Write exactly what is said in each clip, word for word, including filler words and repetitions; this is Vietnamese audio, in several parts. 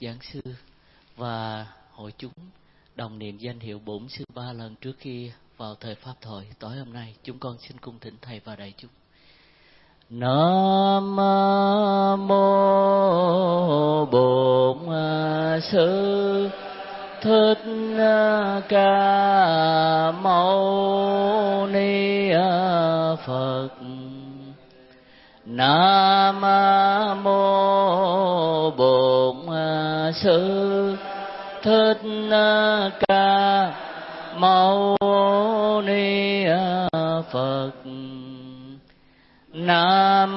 giảng sư và hội chúng đồng niệm danh hiệu bổn sư ba lần trước khi vào thời pháp thoại tối hôm nay. Chúng con xin cung thỉnh thầy và đại chúng. Nam mô Bổn Sư Thích Ca Mâu Ni Phật. Nam mô Bổn Sư Thích Ca Mâu Ni Phật. Nam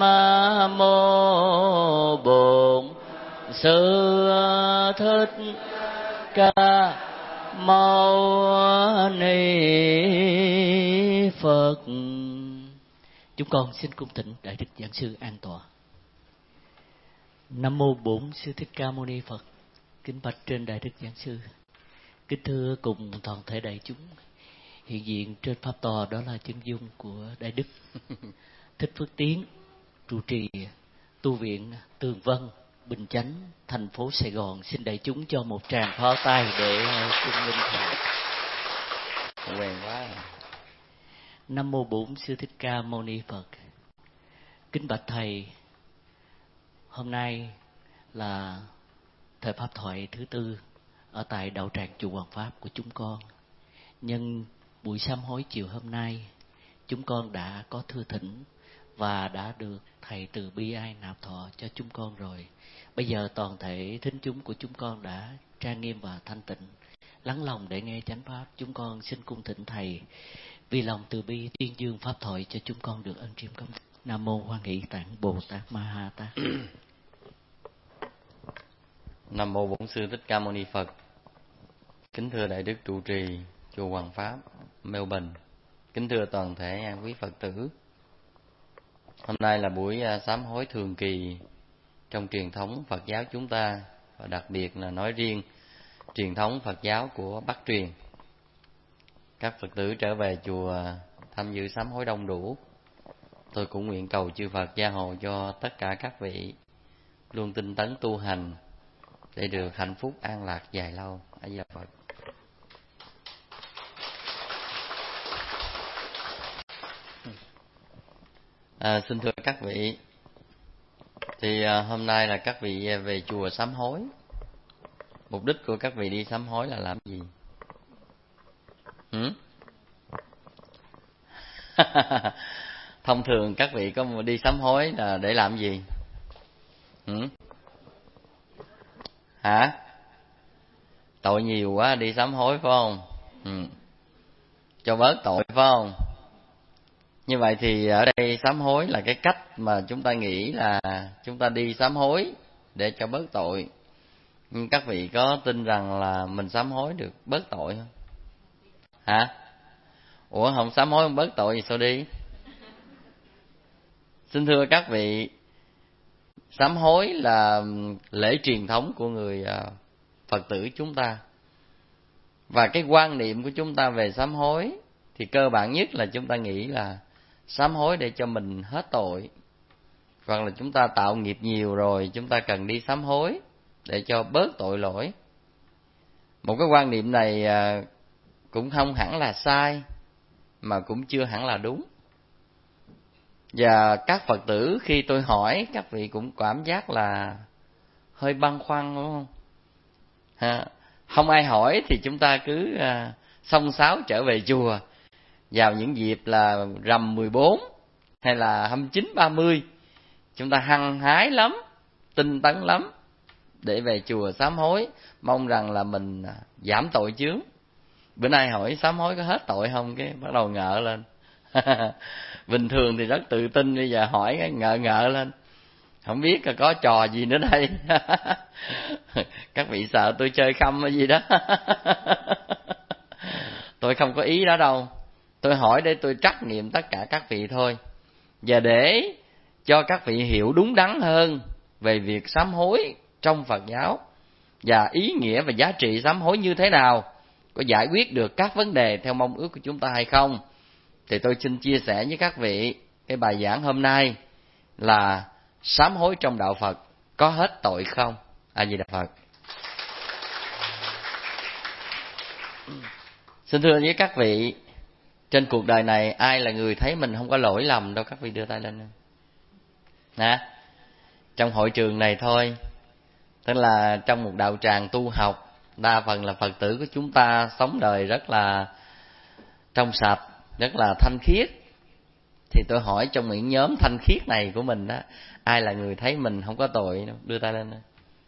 mô Bổn Sư Thích Ca Mâu Ni Phật. Chúng con xin cung thỉnh đại đức giảng sư an tọa. Nam mô Bổn Sư Thích Ca Mâu Ni Phật. Kính bạch trên đại đức giảng sư. Kính thưa cùng toàn thể đại chúng. Hiện diện trên pháp tòa đó là chân dung của đại đức Thích Phước Tiến, trụ trì tu viện Tường Vân, Bình Chánh, thành phố Sài Gòn. Xin đại chúng cho một tràng pháo tay để cung linh thầy. Quen quá. Nam mô Bổn Sư Thích Ca Mâu Ni Phật. Kính bạch thầy, hôm nay là thời pháp thoại thứ tư ở tại đạo tràng chùa Hoàng Pháp của chúng con. Nhân buổi sám hối chiều hôm nay, chúng con đã có thư thỉnh và đã được thầy từ bi ai nạp thọ cho chúng con rồi. Bây giờ toàn thể thính chúng của chúng con đã trang nghiêm và thanh tịnh, lắng lòng để nghe chánh pháp. Chúng con xin cung thỉnh thầy vì lòng từ bi tuyên dương pháp thoại cho chúng con được ân chiêm công. Nam mô Hoan Hỷ Tạng Bồ Tát Ma Ha Tát. Nam mô Bổn Sư Thích Ca Mâu Ni Phật. Kính thưa đại đức trụ trì chùa Hoàng Pháp, Melbourne. Kính thưa toàn thể quý Phật tử. Hôm nay là buổi sám hối thường kỳ trong truyền thống Phật giáo chúng ta, và đặc biệt là nói riêng truyền thống Phật giáo của Bắc truyền. Các Phật tử trở về chùa tham dự sám hối đông đủ. Tôi cũng nguyện cầu chư Phật gia hộ cho tất cả các vị luôn tinh tấn tu hành để được hạnh phúc an lạc dài lâu. A Di Đà Phật. À, xin thưa các vị, thì à, hôm nay là các vị về chùa sám hối. Mục đích của các vị đi sám hối là làm gì? Hmm? Thông thường các vị có đi sám hối là để làm gì? Hmm? Hả? Tội nhiều quá đi sám hối phải không? Hmm. Cho bớt tội phải không? Như vậy thì ở đây sám hối là cái cách mà chúng ta nghĩ là chúng ta đi sám hối để cho bớt tội. Nhưng các vị có tin rằng là mình sám hối được bớt tội không? Hả? Ủa không sám hối không bớt tội thì sao đi? Xin thưa các vị, sám hối là lễ truyền thống của người Phật tử chúng ta. Và cái quan niệm của chúng ta về sám hối thì cơ bản nhất là chúng ta nghĩ là sám hối để cho mình hết tội, hoặc là chúng ta tạo nghiệp nhiều rồi chúng ta cần đi sám hối để cho bớt tội lỗi. Một cái quan niệm này cũng không hẳn là sai, mà cũng chưa hẳn là đúng. Và các Phật tử khi tôi hỏi, các vị cũng cảm giác là hơi băn khoăn, đúng không? Ha, không ai hỏi thì chúng ta cứ xông xáo trở về chùa vào những dịp là rằm mười bốn hay là hai mươi chín, ba mươi. Chúng ta hăng hái lắm, tinh tấn lắm để về chùa sám hối, mong rằng là mình giảm tội chướng. Bữa nay hỏi sám hối có hết tội không, cái bắt đầu ngợ lên. Bình thường thì rất tự tin, bây giờ hỏi cái ngợ ngợ lên, không biết là có trò gì nữa đây. Các vị sợ tôi chơi khăm hay gì đó. Tôi không có ý đó đâu. Tôi hỏi để tôi trắc nghiệm tất cả các vị thôi. Và để cho các vị hiểu đúng đắn hơn về việc sám hối trong Phật giáo, và ý nghĩa và giá trị sám hối như thế nào, có giải quyết được các vấn đề theo mong ước của chúng ta hay không, thì tôi xin chia sẻ với các vị cái bài giảng hôm nay là sám hối trong đạo Phật có hết tội không? A Di Đà Phật. Xin thưa với các vị, trên cuộc đời này ai là người thấy mình không có lỗi lầm đâu? Các vị đưa tay lên nè. Trong hội trường này thôi, tức là trong một đạo tràng tu học, đa phần là Phật tử của chúng ta sống đời rất là trong sạch, rất là thanh khiết. Thì tôi hỏi trong những nhóm thanh khiết này của mình đó, ai là người thấy mình không có tội đâu? Đưa tay lên.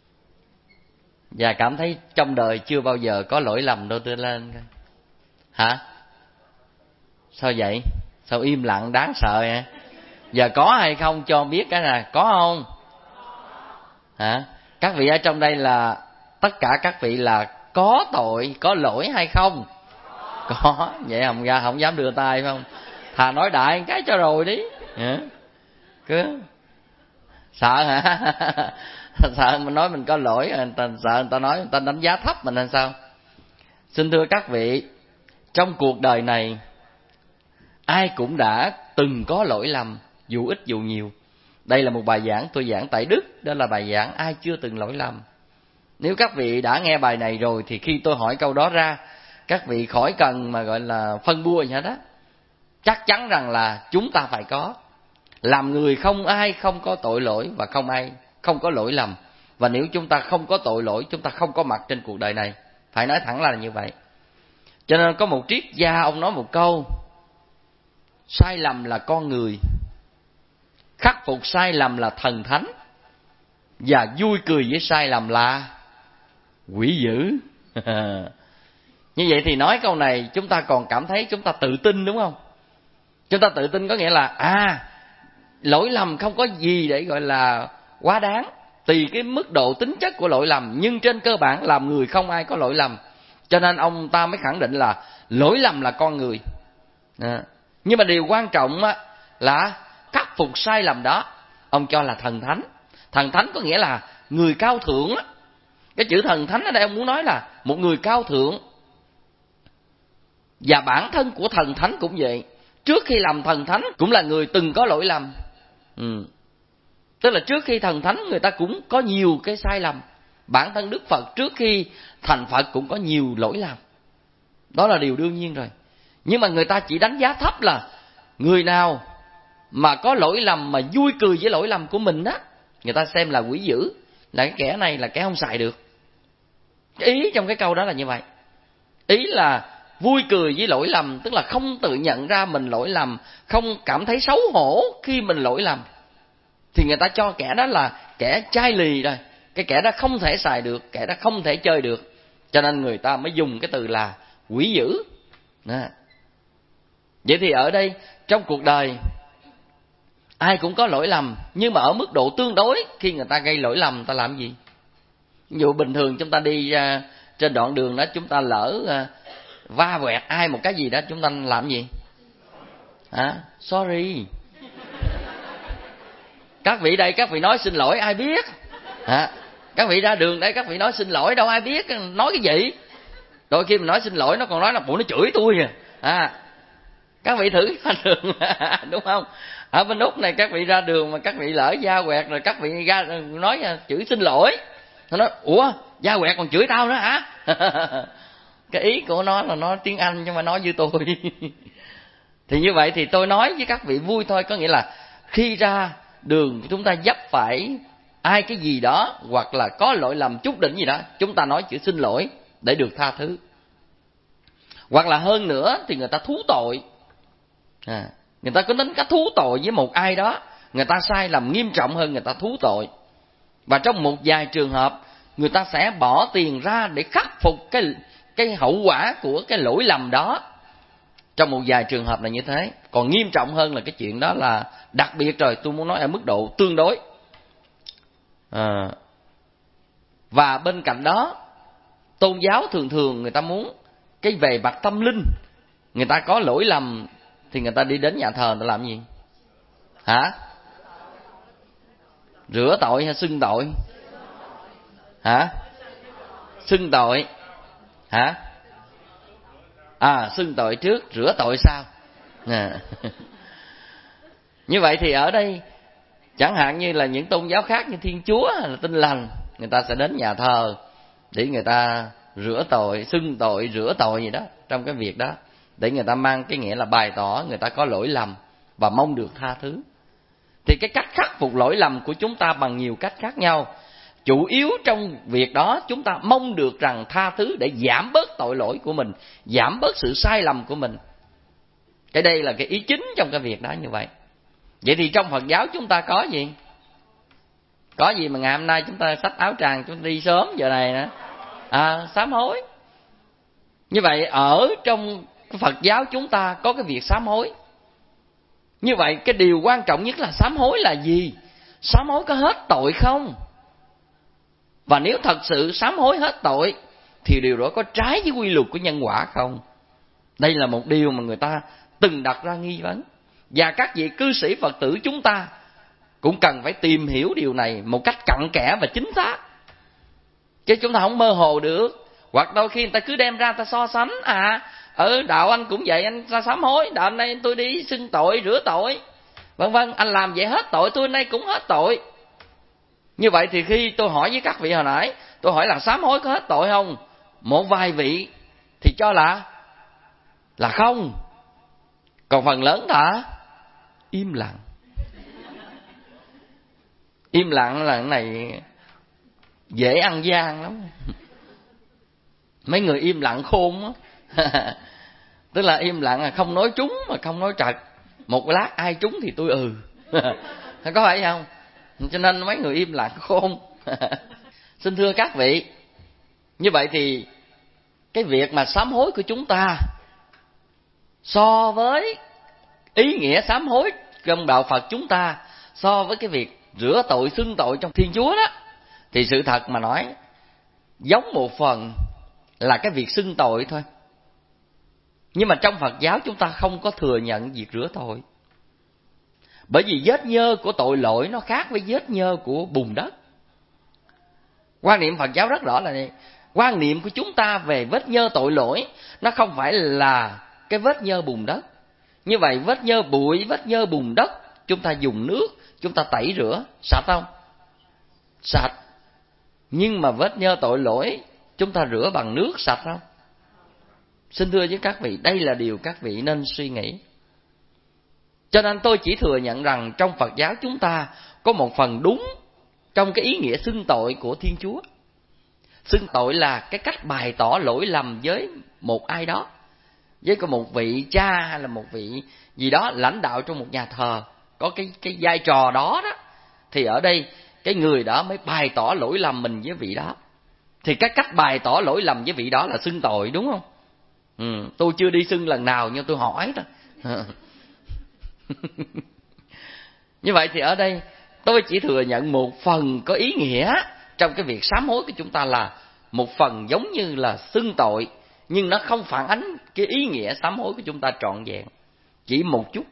Và cảm thấy trong đời chưa bao giờ có lỗi lầm đâu, đưa lên. Hả? Sao vậy? Sao im lặng đáng sợ hả? Giờ có hay không cho biết cái này, có không? Hả? Các vị ở trong đây là tất cả các vị là có tội, có lỗi hay không? Có. Vậy không ra không dám đưa tay phải không? Thà nói đại cái cho rồi đi. Hả? Cứ sợ hả? Sợ mình nói mình có lỗi, người ta sợ người ta nói người ta đánh giá thấp mình hay sao? Xin thưa các vị, trong cuộc đời này ai cũng đã từng có lỗi lầm, dù ít dù nhiều. Đây là một bài giảng tôi giảng tại Đức, đó là bài giảng ai chưa từng lỗi lầm. Nếu các vị đã nghe bài này rồi thì khi tôi hỏi câu đó ra, các vị khỏi cần mà gọi là phân bua gì hết đó. Chắc chắn rằng là chúng ta phải có. Làm người không ai không có tội lỗi và không ai không có lỗi lầm. Và nếu chúng ta không có tội lỗi, chúng ta không có mặt trên cuộc đời này. Phải nói thẳng là như vậy. Cho nên có một triết gia ông nói một câu: sai lầm là con người, khắc phục sai lầm là thần thánh, và vui cười với sai lầm là quỷ dữ. Như vậy thì nói câu này chúng ta còn cảm thấy chúng ta tự tin, đúng không? Chúng ta tự tin có nghĩa là à, lỗi lầm không có gì để gọi là quá đáng, tùy cái mức độ tính chất của lỗi lầm. Nhưng trên cơ bản làm người không ai có lỗi lầm, cho nên ông ta mới khẳng định là lỗi lầm là con người. À, nhưng mà điều quan trọng á, là khắc phục sai lầm đó ông cho là thần thánh. Thần thánh có nghĩa là người cao thượng á. Cái chữ thần thánh ở đây ông muốn nói là một người cao thượng. Và bản thân của thần thánh cũng vậy, trước khi làm thần thánh cũng là người từng có lỗi lầm. ừ. Tức là trước khi thần thánh người ta cũng có nhiều cái sai lầm. Bản thân Đức Phật trước khi thành Phật cũng có nhiều lỗi lầm. Đó là điều đương nhiên rồi. Nhưng mà người ta chỉ đánh giá thấp là người nào mà có lỗi lầm mà vui cười với lỗi lầm của mình đó, người ta xem là quỷ dữ, là cái kẻ này là kẻ không xài được. Ý trong cái câu đó là như vậy. Ý là vui cười với lỗi lầm, tức là không tự nhận ra mình lỗi lầm, không cảm thấy xấu hổ khi mình lỗi lầm, thì người ta cho kẻ đó là kẻ chai lì rồi. Cái kẻ đó không thể xài được, kẻ đó không thể chơi được. Cho nên người ta mới dùng cái từ là quỷ dữ. Đó. Vậy thì ở đây trong cuộc đời ai cũng có lỗi lầm, nhưng mà ở mức độ tương đối. Khi người ta gây lỗi lầm, người ta làm gì? Ví dụ bình thường chúng ta đi uh, trên đoạn đường đó, chúng ta lỡ uh, va quẹt ai một cái gì đó, chúng ta làm gì? Hả? Sorry. Các vị đây, các vị nói xin lỗi ai biết? Hả? Các vị ra đường đây, các vị nói xin lỗi đâu ai biết nói cái gì? Đôi khi mình nói xin lỗi nó còn nói là bộ nó chửi tôi kìa. À, các vị thử ra đường đúng không? Ở bên Úc này các vị ra đường mà các vị lỡ va quẹt rồi, các vị ra nói chửi xin lỗi, nó nói ủa va quẹt còn chửi tao nữa hả? Cái ý của nó là nói tiếng Anh nhưng mà nói như tôi. Thì như vậy thì tôi nói với các vị vui thôi, có nghĩa là khi ra đường chúng ta vấp phải ai cái gì đó, hoặc là có lỗi lầm chút đỉnh gì đó, chúng ta nói chữ xin lỗi để được tha thứ. Hoặc là hơn nữa thì người ta thú tội. À, người ta có tính cách thú tội với một ai đó, người ta sai lầm nghiêm trọng hơn, người ta thú tội. Và trong một vài trường hợp người ta sẽ bỏ tiền ra để khắc phục cái cái hậu quả của cái lỗi lầm đó. Trong một vài trường hợp là như thế. Còn nghiêm trọng hơn là cái chuyện đó là đặc biệt rồi, tôi muốn nói ở mức độ tương đối. À, và bên cạnh đó, tôn giáo thường thường người ta muốn cái về mặt tâm linh, người ta có lỗi lầm thì người ta đi đến nhà thờ người ta làm gì? Hả? Rửa tội hay xưng tội? Hả? Xưng tội. Hả? À, xưng tội trước, rửa tội sau. À. Như vậy thì ở đây chẳng hạn như là những tôn giáo khác như Thiên Chúa hay là Tin Lành, người ta sẽ đến nhà thờ để người ta rửa tội, xưng tội, rửa tội gì đó trong cái việc đó, để người ta mang cái nghĩa là bày tỏ người ta có lỗi lầm và mong được tha thứ. Thì cái cách khắc phục lỗi lầm của chúng ta bằng nhiều cách khác nhau. Chủ yếu trong việc đó chúng ta mong được rằng tha thứ để giảm bớt tội lỗi của mình, giảm bớt sự sai lầm của mình. Cái đây là cái ý chính trong cái việc đó như vậy. Vậy thì trong Phật giáo chúng ta có gì? Có gì mà ngày hôm nay chúng ta xách áo tràng chúng ta đi sớm giờ này nữa? À, sám hối. Như vậy ở trong Phật giáo chúng ta có cái việc sám hối. Như vậy cái điều quan trọng nhất là sám hối là gì? Sám hối có hết tội không? Và nếu thật sự sám hối hết tội thì điều đó có trái với quy luật của nhân quả không? Đây là một điều mà người ta từng đặt ra nghi vấn. Và các vị cư sĩ Phật tử chúng ta cũng cần phải tìm hiểu điều này một cách cặn kẽ và chính xác. Chứ chúng ta không mơ hồ được. Hoặc đôi khi người ta cứ đem ra ta so sánh. À, ở đạo anh cũng vậy, anh ra sám hối. Đạo này tôi đi xưng tội, rửa tội, vân vân. Anh làm vậy hết tội, tôi nay cũng hết tội. Như vậy thì khi tôi hỏi với các vị hồi nãy, tôi hỏi là sám hối có hết tội không? Một vài vị thì cho là là không. Còn phần lớn là im lặng. Im lặng là cái này dễ ăn gian lắm. Mấy người im lặng khôn á. Tức là im lặng là không nói trúng mà không nói trật. Một lát ai trúng thì tôi ừ. Có phải không? Cho nên mấy người im lặng khôn. Xin thưa các vị, như vậy thì cái việc mà sám hối của chúng ta so với ý nghĩa sám hối trong đạo Phật chúng ta, so với cái việc rửa tội xưng tội trong Thiên Chúa đó, thì sự thật mà nói giống một phần là cái việc xưng tội thôi. Nhưng mà trong Phật giáo chúng ta không có thừa nhận việc rửa tội. Bởi vì vết nhơ của tội lỗi nó khác với vết nhơ của bùn đất. Quan niệm Phật giáo rất rõ là này. Quan niệm của chúng ta về vết nhơ tội lỗi nó không phải là cái vết nhơ bùn đất. Như vậy vết nhơ bụi, vết nhơ bùn đất, chúng ta dùng nước, chúng ta tẩy rửa, sạch không? Sạch. Nhưng mà vết nhơ tội lỗi, chúng ta rửa bằng nước sạch không? Xin thưa với các vị, đây là điều các vị nên suy nghĩ. Cho nên tôi chỉ thừa nhận rằng trong Phật giáo chúng ta có một phần đúng trong cái ý nghĩa xưng tội của Thiên Chúa. Xưng tội là cái cách bày tỏ lỗi lầm với một ai đó, với một vị cha hay là một vị gì đó lãnh đạo trong một nhà thờ, có cái cái vai trò đó đó, thì ở đây cái người đó mới bày tỏ lỗi lầm mình với vị đó. Thì cái cách bày tỏ lỗi lầm với vị đó là xưng tội, đúng không? Ừ, tôi chưa đi xưng lần nào nhưng tôi hỏi thôi. Như vậy thì ở đây tôi chỉ thừa nhận một phần có ý nghĩa trong cái việc sám hối của chúng ta là một phần giống như là xưng tội, nhưng nó không phản ánh cái ý nghĩa sám hối của chúng ta trọn vẹn, chỉ một chút.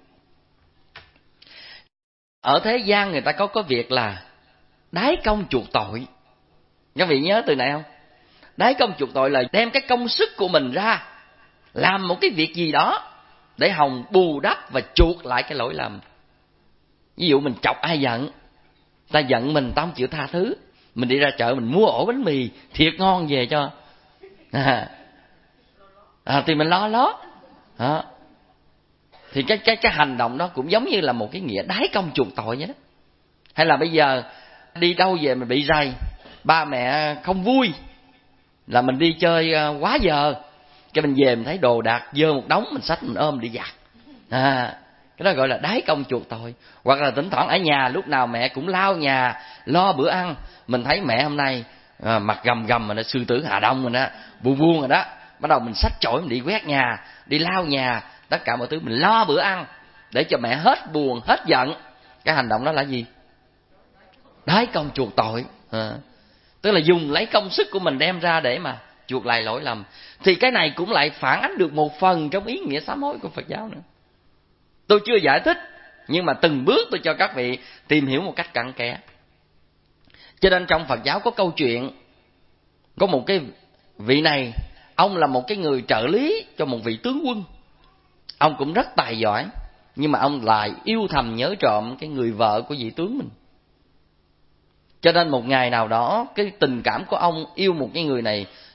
Ở thế gian người ta có cái việc là đái công chuộc tội. Các vị nhớ từ này không? Đái công chuộc tội là đem cái công sức của mình ra làm một cái việc gì đó để hòng bù đắp và chuộc lại cái lỗi lầm. Ví dụ mình chọc ai giận, ta giận mình, ta không chịu tha thứ, mình đi ra chợ mình mua ổ bánh mì thiệt ngon về cho, à, à, thì mình lo lót à. Thì cái cái cái hành động đó cũng giống như là một cái nghĩa đái công chuộc tội vậy đó. Hay là bây giờ đi đâu về mình bị rầy, ba mẹ không vui, là mình đi chơi quá giờ, cái mình về mình thấy đồ đạc dơ một đống, mình xách mình ôm đi giặt, à, cái đó gọi là đái công chuộc tội. Hoặc là thỉnh thoảng ở nhà lúc nào mẹ cũng lau nhà lo bữa ăn, mình thấy mẹ hôm nay à, mặt gầm gầm rồi đó, sư tử Hà Đông rồi đó, buông buông rồi đó, bắt đầu mình xách chổi mình đi quét nhà, đi lau nhà, tất cả mọi thứ mình lo bữa ăn để cho mẹ hết buồn hết giận. Cái hành động đó là gì? Đái công chuộc tội, à, tức là dùng lấy công sức của mình đem ra để mà chuộc lại lỗi lầm. Thì cái này cũng lại phản ánh được một phần trong ý nghĩa sám hối của Phật giáo nữa. Tôi chưa giải thích, nhưng mà từng bước tôi cho các vị tìm hiểu một cách cặn kẽ. Cho nên trong Phật giáo có câu chuyện, có một cái vị này, ông là một cái người trợ lý cho một vị tướng quân. Ông cũng rất tài giỏi, nhưng mà ông lại yêu thầm nhớ trộm cái người vợ của vị tướng mình. Cho nên một ngày nào đó, cái tình cảm của ông yêu một cái người này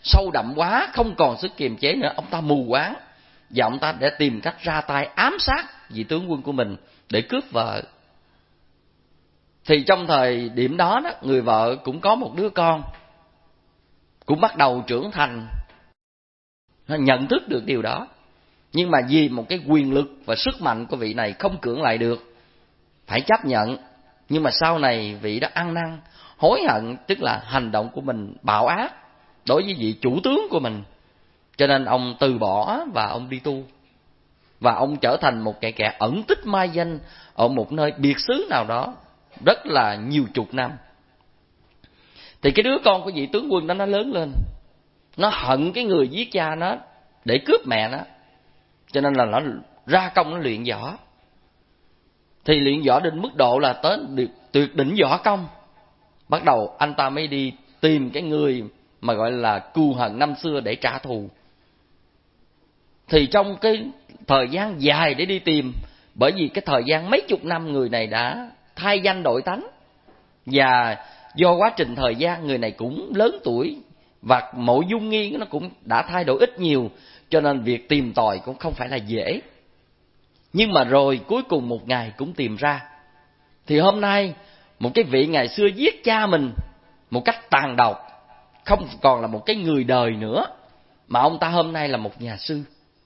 sâu đậm quá, không còn sức kiềm chế nữa, ông ta mù quáng và ông ta để tìm cách ra tay ám sát vị tướng quân của mình để cướp vợ. Thì trong thời điểm đó, đó người vợ cũng có một đứa con, cũng bắt đầu trưởng thành, nó nhận thức được điều đó. Nhưng mà vì một cái quyền lực và sức mạnh của vị này không cưỡng lại được, phải chấp nhận. Nhưng mà sau này vị đó ăn năn hối hận, tức là hành động của mình bạo ác đối với vị chủ tướng của mình, cho nên ông từ bỏ và ông đi tu. Và ông trở thành một kẻ kẻ ẩn tích mai danh ở một nơi biệt xứ nào đó rất là nhiều chục năm. Thì cái đứa con của vị tướng quân đó nó lớn lên, nó hận cái người giết cha nó để cướp mẹ nó, cho nên là nó ra công nó luyện võ. Thì luyện võ đến mức độ là tới tuyệt đỉnh võ công, bắt đầu anh ta mới đi tìm cái người mà gọi là cừu hận năm xưa để trả thù. Thì trong cái thời gian dài để đi tìm, bởi vì cái thời gian mấy chục năm người này đã thay danh đổi tánh, và do quá trình thời gian người này cũng lớn tuổi và mọi dung nghi nó cũng đã thay đổi ít nhiều, cho nên việc tìm tòi cũng không phải là dễ. Nhưng mà rồi cuối cùng một ngày cũng tìm ra. Thì hôm nay một cái vị ngày xưa giết cha mình một cách tàn độc, không còn là một cái người đời nữa, mà ông ta hôm nay là một nhà sư.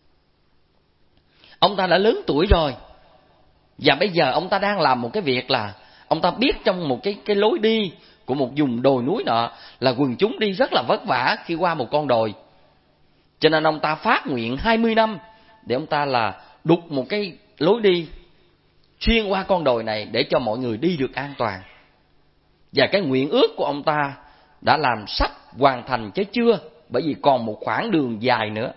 Ông ta đã lớn tuổi rồi, và bây giờ ông ta đang làm một cái việc là ông ta biết trong một cái, cái lối đi của một vùng đồi núi nọ là quần chúng đi rất là vất vả khi qua một con đồi. Cho nên ông ta phát nguyện hai mươi năm để ông ta là đục một cái lối đi xuyên qua con đồi này để cho mọi người đi được an toàn. Và cái nguyện ước của ông ta đã làm sắp hoàn thành chứ chưa, bởi vì còn một khoảng đường dài nữa.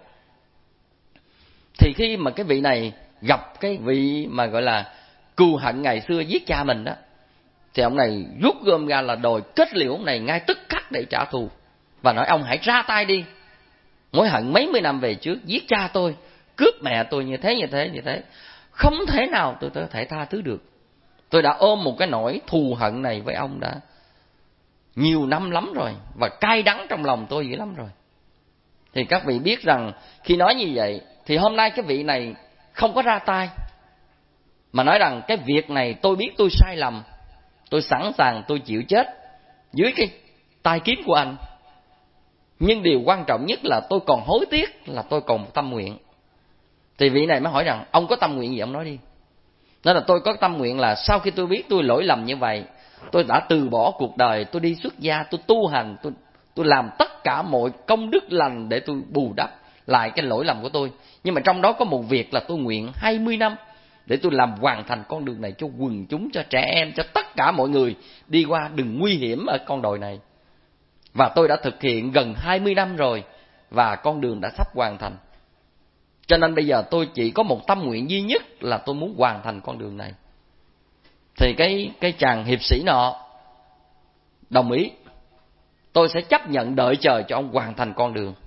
Thì khi mà cái vị này gặp cái vị mà gọi là cừu hận ngày xưa giết cha mình đó, thì ông này rút gom ra là đòi kết liễu ông này ngay tức khắc để trả thù, và nói ông hãy ra tay đi. Mối hận mấy mươi năm về trước giết cha tôi, cướp mẹ tôi như thế như thế như thế, không thể nào tôi có thể tha thứ được. Tôi đã ôm một cái nỗi thù hận này với ông đã nhiều năm lắm rồi, và cay đắng trong lòng tôi dữ lắm rồi. Thì các vị biết rằng khi nói như vậy thì hôm nay cái vị này không có ra tay, mà nói rằng cái việc này tôi biết tôi sai lầm, tôi sẵn sàng tôi chịu chết dưới cái tay kiếm của anh. Nhưng điều quan trọng nhất là tôi còn hối tiếc, là tôi còn một tâm nguyện. Thì vị này mới hỏi rằng ông có tâm nguyện gì ông nói đi. Đó là tôi có tâm nguyện là sau khi tôi biết tôi lỗi lầm như vậy, tôi đã từ bỏ cuộc đời, tôi đi xuất gia, tôi tu hành, tôi, tôi làm tất cả mọi công đức lành để tôi bù đắp lại cái lỗi lầm của tôi. Nhưng mà trong đó có một việc là tôi nguyện hai mươi năm để tôi làm hoàn thành con đường này cho quần chúng, cho trẻ em, cho tất cả mọi người đi qua đừng nguy hiểm ở con đồi này. Và tôi đã thực hiện gần hai mươi năm rồi, và con đường đã sắp hoàn thành. Cho nên bây giờ tôi chỉ có một tâm nguyện duy nhất là tôi muốn hoàn thành con đường này. Thì cái, cái chàng hiệp sĩ nọ đồng ý, tôi sẽ chấp nhận đợi chờ cho ông hoàn thành con đường.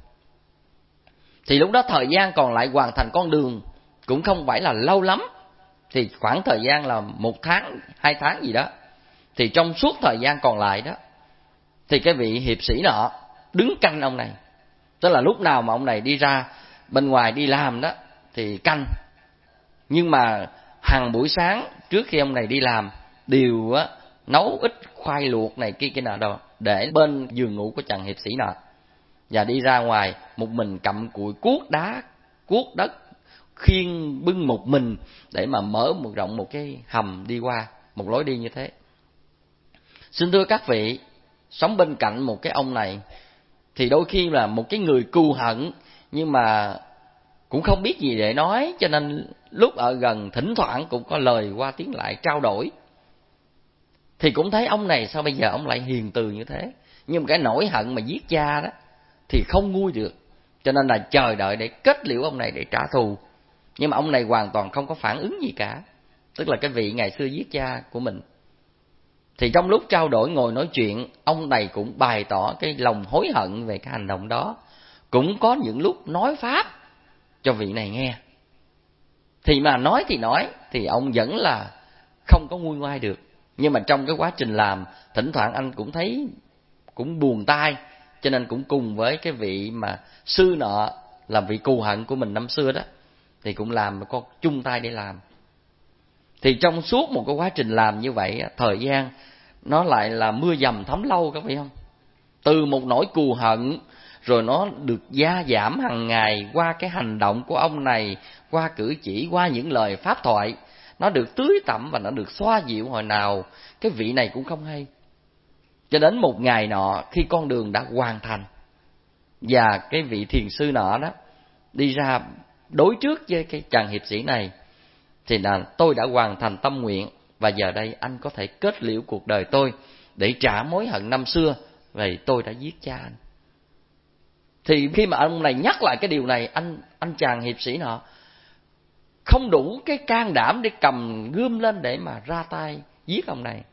Thì lúc đó thời gian còn lại hoàn thành con đường cũng không phải là lâu lắm, thì khoảng thời gian là một tháng, hai tháng gì đó. Thì trong suốt thời gian còn lại đó, thì cái vị hiệp sĩ nọ đứng canh ông này. Tức là lúc nào mà ông này đi ra bên ngoài đi làm đó thì canh. Nhưng mà hàng buổi sáng trước khi ông này đi làm đều á, nấu ít khoai luộc này kia kia nào đâu để bên giường ngủ của chàng hiệp sĩ nọ. Và đi ra ngoài một mình cặm cụi cuốc đá, cuốc đất, khiêng bưng một mình để mà mở một rộng một cái hầm đi qua, một lối đi như thế. Xin thưa các vị, sống bên cạnh một cái ông này thì đôi khi là một cái người cừu hận, nhưng mà cũng không biết gì để nói, cho nên lúc ở gần thỉnh thoảng cũng có lời qua tiếng lại trao đổi. Thì cũng thấy ông này sao bây giờ ông lại hiền từ như thế. Nhưng mà cái nỗi hận mà giết cha đó thì không nguôi được, cho nên là chờ đợi để kết liễu ông này để trả thù. Nhưng mà ông này hoàn toàn không có phản ứng gì cả, tức là cái vị ngày xưa giết cha của mình. Thì trong lúc trao đổi ngồi nói chuyện, ông này cũng bày tỏ cái lòng hối hận về cái hành động đó, cũng có những lúc nói pháp cho vị này nghe. Thì mà nói thì nói, thì ông vẫn là không có nguôi ngoai được. Nhưng mà trong cái quá trình làm, thỉnh thoảng anh cũng thấy cũng buồn tai, Cho nên cũng cùng với cái vị mà sư nọ là vị cù hận của mình năm xưa đó, thì cũng làm con chung tay để làm. Thì trong suốt một cái quá trình làm như vậy, thời gian nó lại là mưa dầm thấm lâu, các vị không? Từ một nỗi cù hận, rồi nó được gia giảm hàng ngày qua cái hành động của ông này, qua cử chỉ, qua những lời pháp thoại. Nó được tưới tẩm và nó được xoa dịu hồi nào cái vị này cũng không hay. Cho đến một ngày nọ, khi con đường đã hoàn thành, và cái vị thiền sư nọ đó đi ra đối trước với cái chàng hiệp sĩ này, thì là tôi đã hoàn thành tâm nguyện, và giờ đây anh có thể kết liễu cuộc đời tôi để trả mối hận năm xưa vì tôi đã giết cha anh. Thì khi mà ông này nhắc lại cái điều này, anh anh chàng hiệp sĩ nọ không đủ cái can đảm để cầm gươm lên để mà ra tay giết ông này.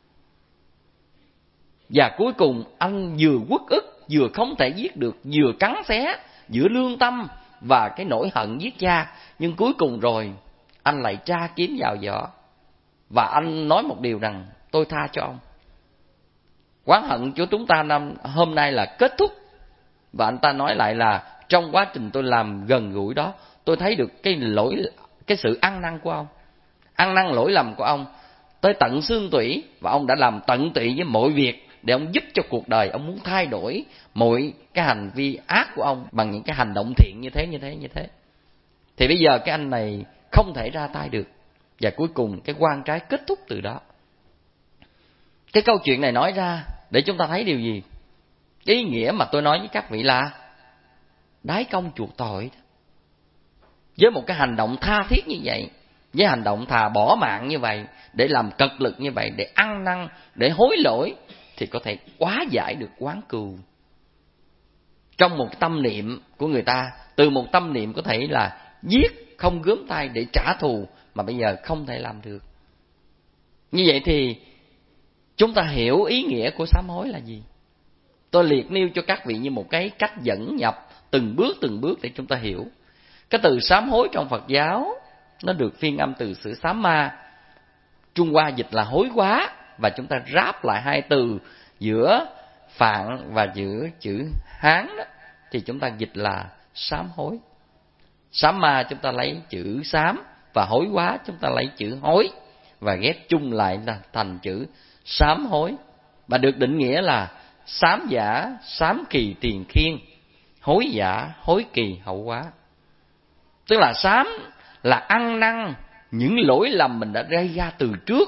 Và cuối cùng anh vừa uất ức, vừa không thể giết được, vừa cắn xé giữa lương tâm và cái nỗi hận giết cha. Nhưng cuối cùng rồi anh lại tra kiếm vào vỏ, và anh nói một điều rằng tôi tha cho ông. Oán hận của chúng ta năm hôm nay là kết thúc. Và anh ta nói lại là trong quá trình tôi làm gần gũi đó, tôi thấy được cái lỗi, cái sự ăn năn của ông, ăn năn lỗi lầm của ông tới tận xương tủy, và ông đã làm tận tụy với mọi việc để ông giúp cho cuộc đời. Ông muốn thay đổi mọi cái hành vi ác của ông bằng những cái hành động thiện như thế, như thế, như thế. Thì bây giờ cái anh này không thể ra tay được, và cuối cùng cái oan trái kết thúc từ đó. Cái câu chuyện này nói ra để chúng ta thấy điều gì? Ý nghĩa mà tôi nói với các vị là đái công chuộc tội. Với một cái hành động tha thiết như vậy, với hành động thà bỏ mạng như vậy, để làm cật lực như vậy, để ăn năn, để hối lỗi, thì có thể hóa giải được oán cừu. Trong một tâm niệm của người ta, từ một tâm niệm có thể là giết, không gớm tay để trả thù, mà bây giờ không thể làm được. Như vậy thì chúng ta hiểu ý nghĩa của sám hối là gì. Tôi liệt nêu cho các vị như một cái cách dẫn nhập từng bước từng bước để chúng ta hiểu. Cái từ sám hối trong Phật giáo nó được phiên âm từ chữ sám ma, Trung Hoa dịch là hối quá, và chúng ta ráp lại hai từ giữa Phạn và giữa chữ Hán đó, thì chúng ta dịch là sám hối. Sám ma chúng ta lấy chữ sám, và hối quá chúng ta lấy chữ hối, và ghép chung lại là thành chữ sám hối. Và được định nghĩa là sám giả, sám kỳ tiền khiên, hối giả, hối kỳ hậu quá. Tức là sám là ăn năn những lỗi lầm mình đã gây ra từ trước.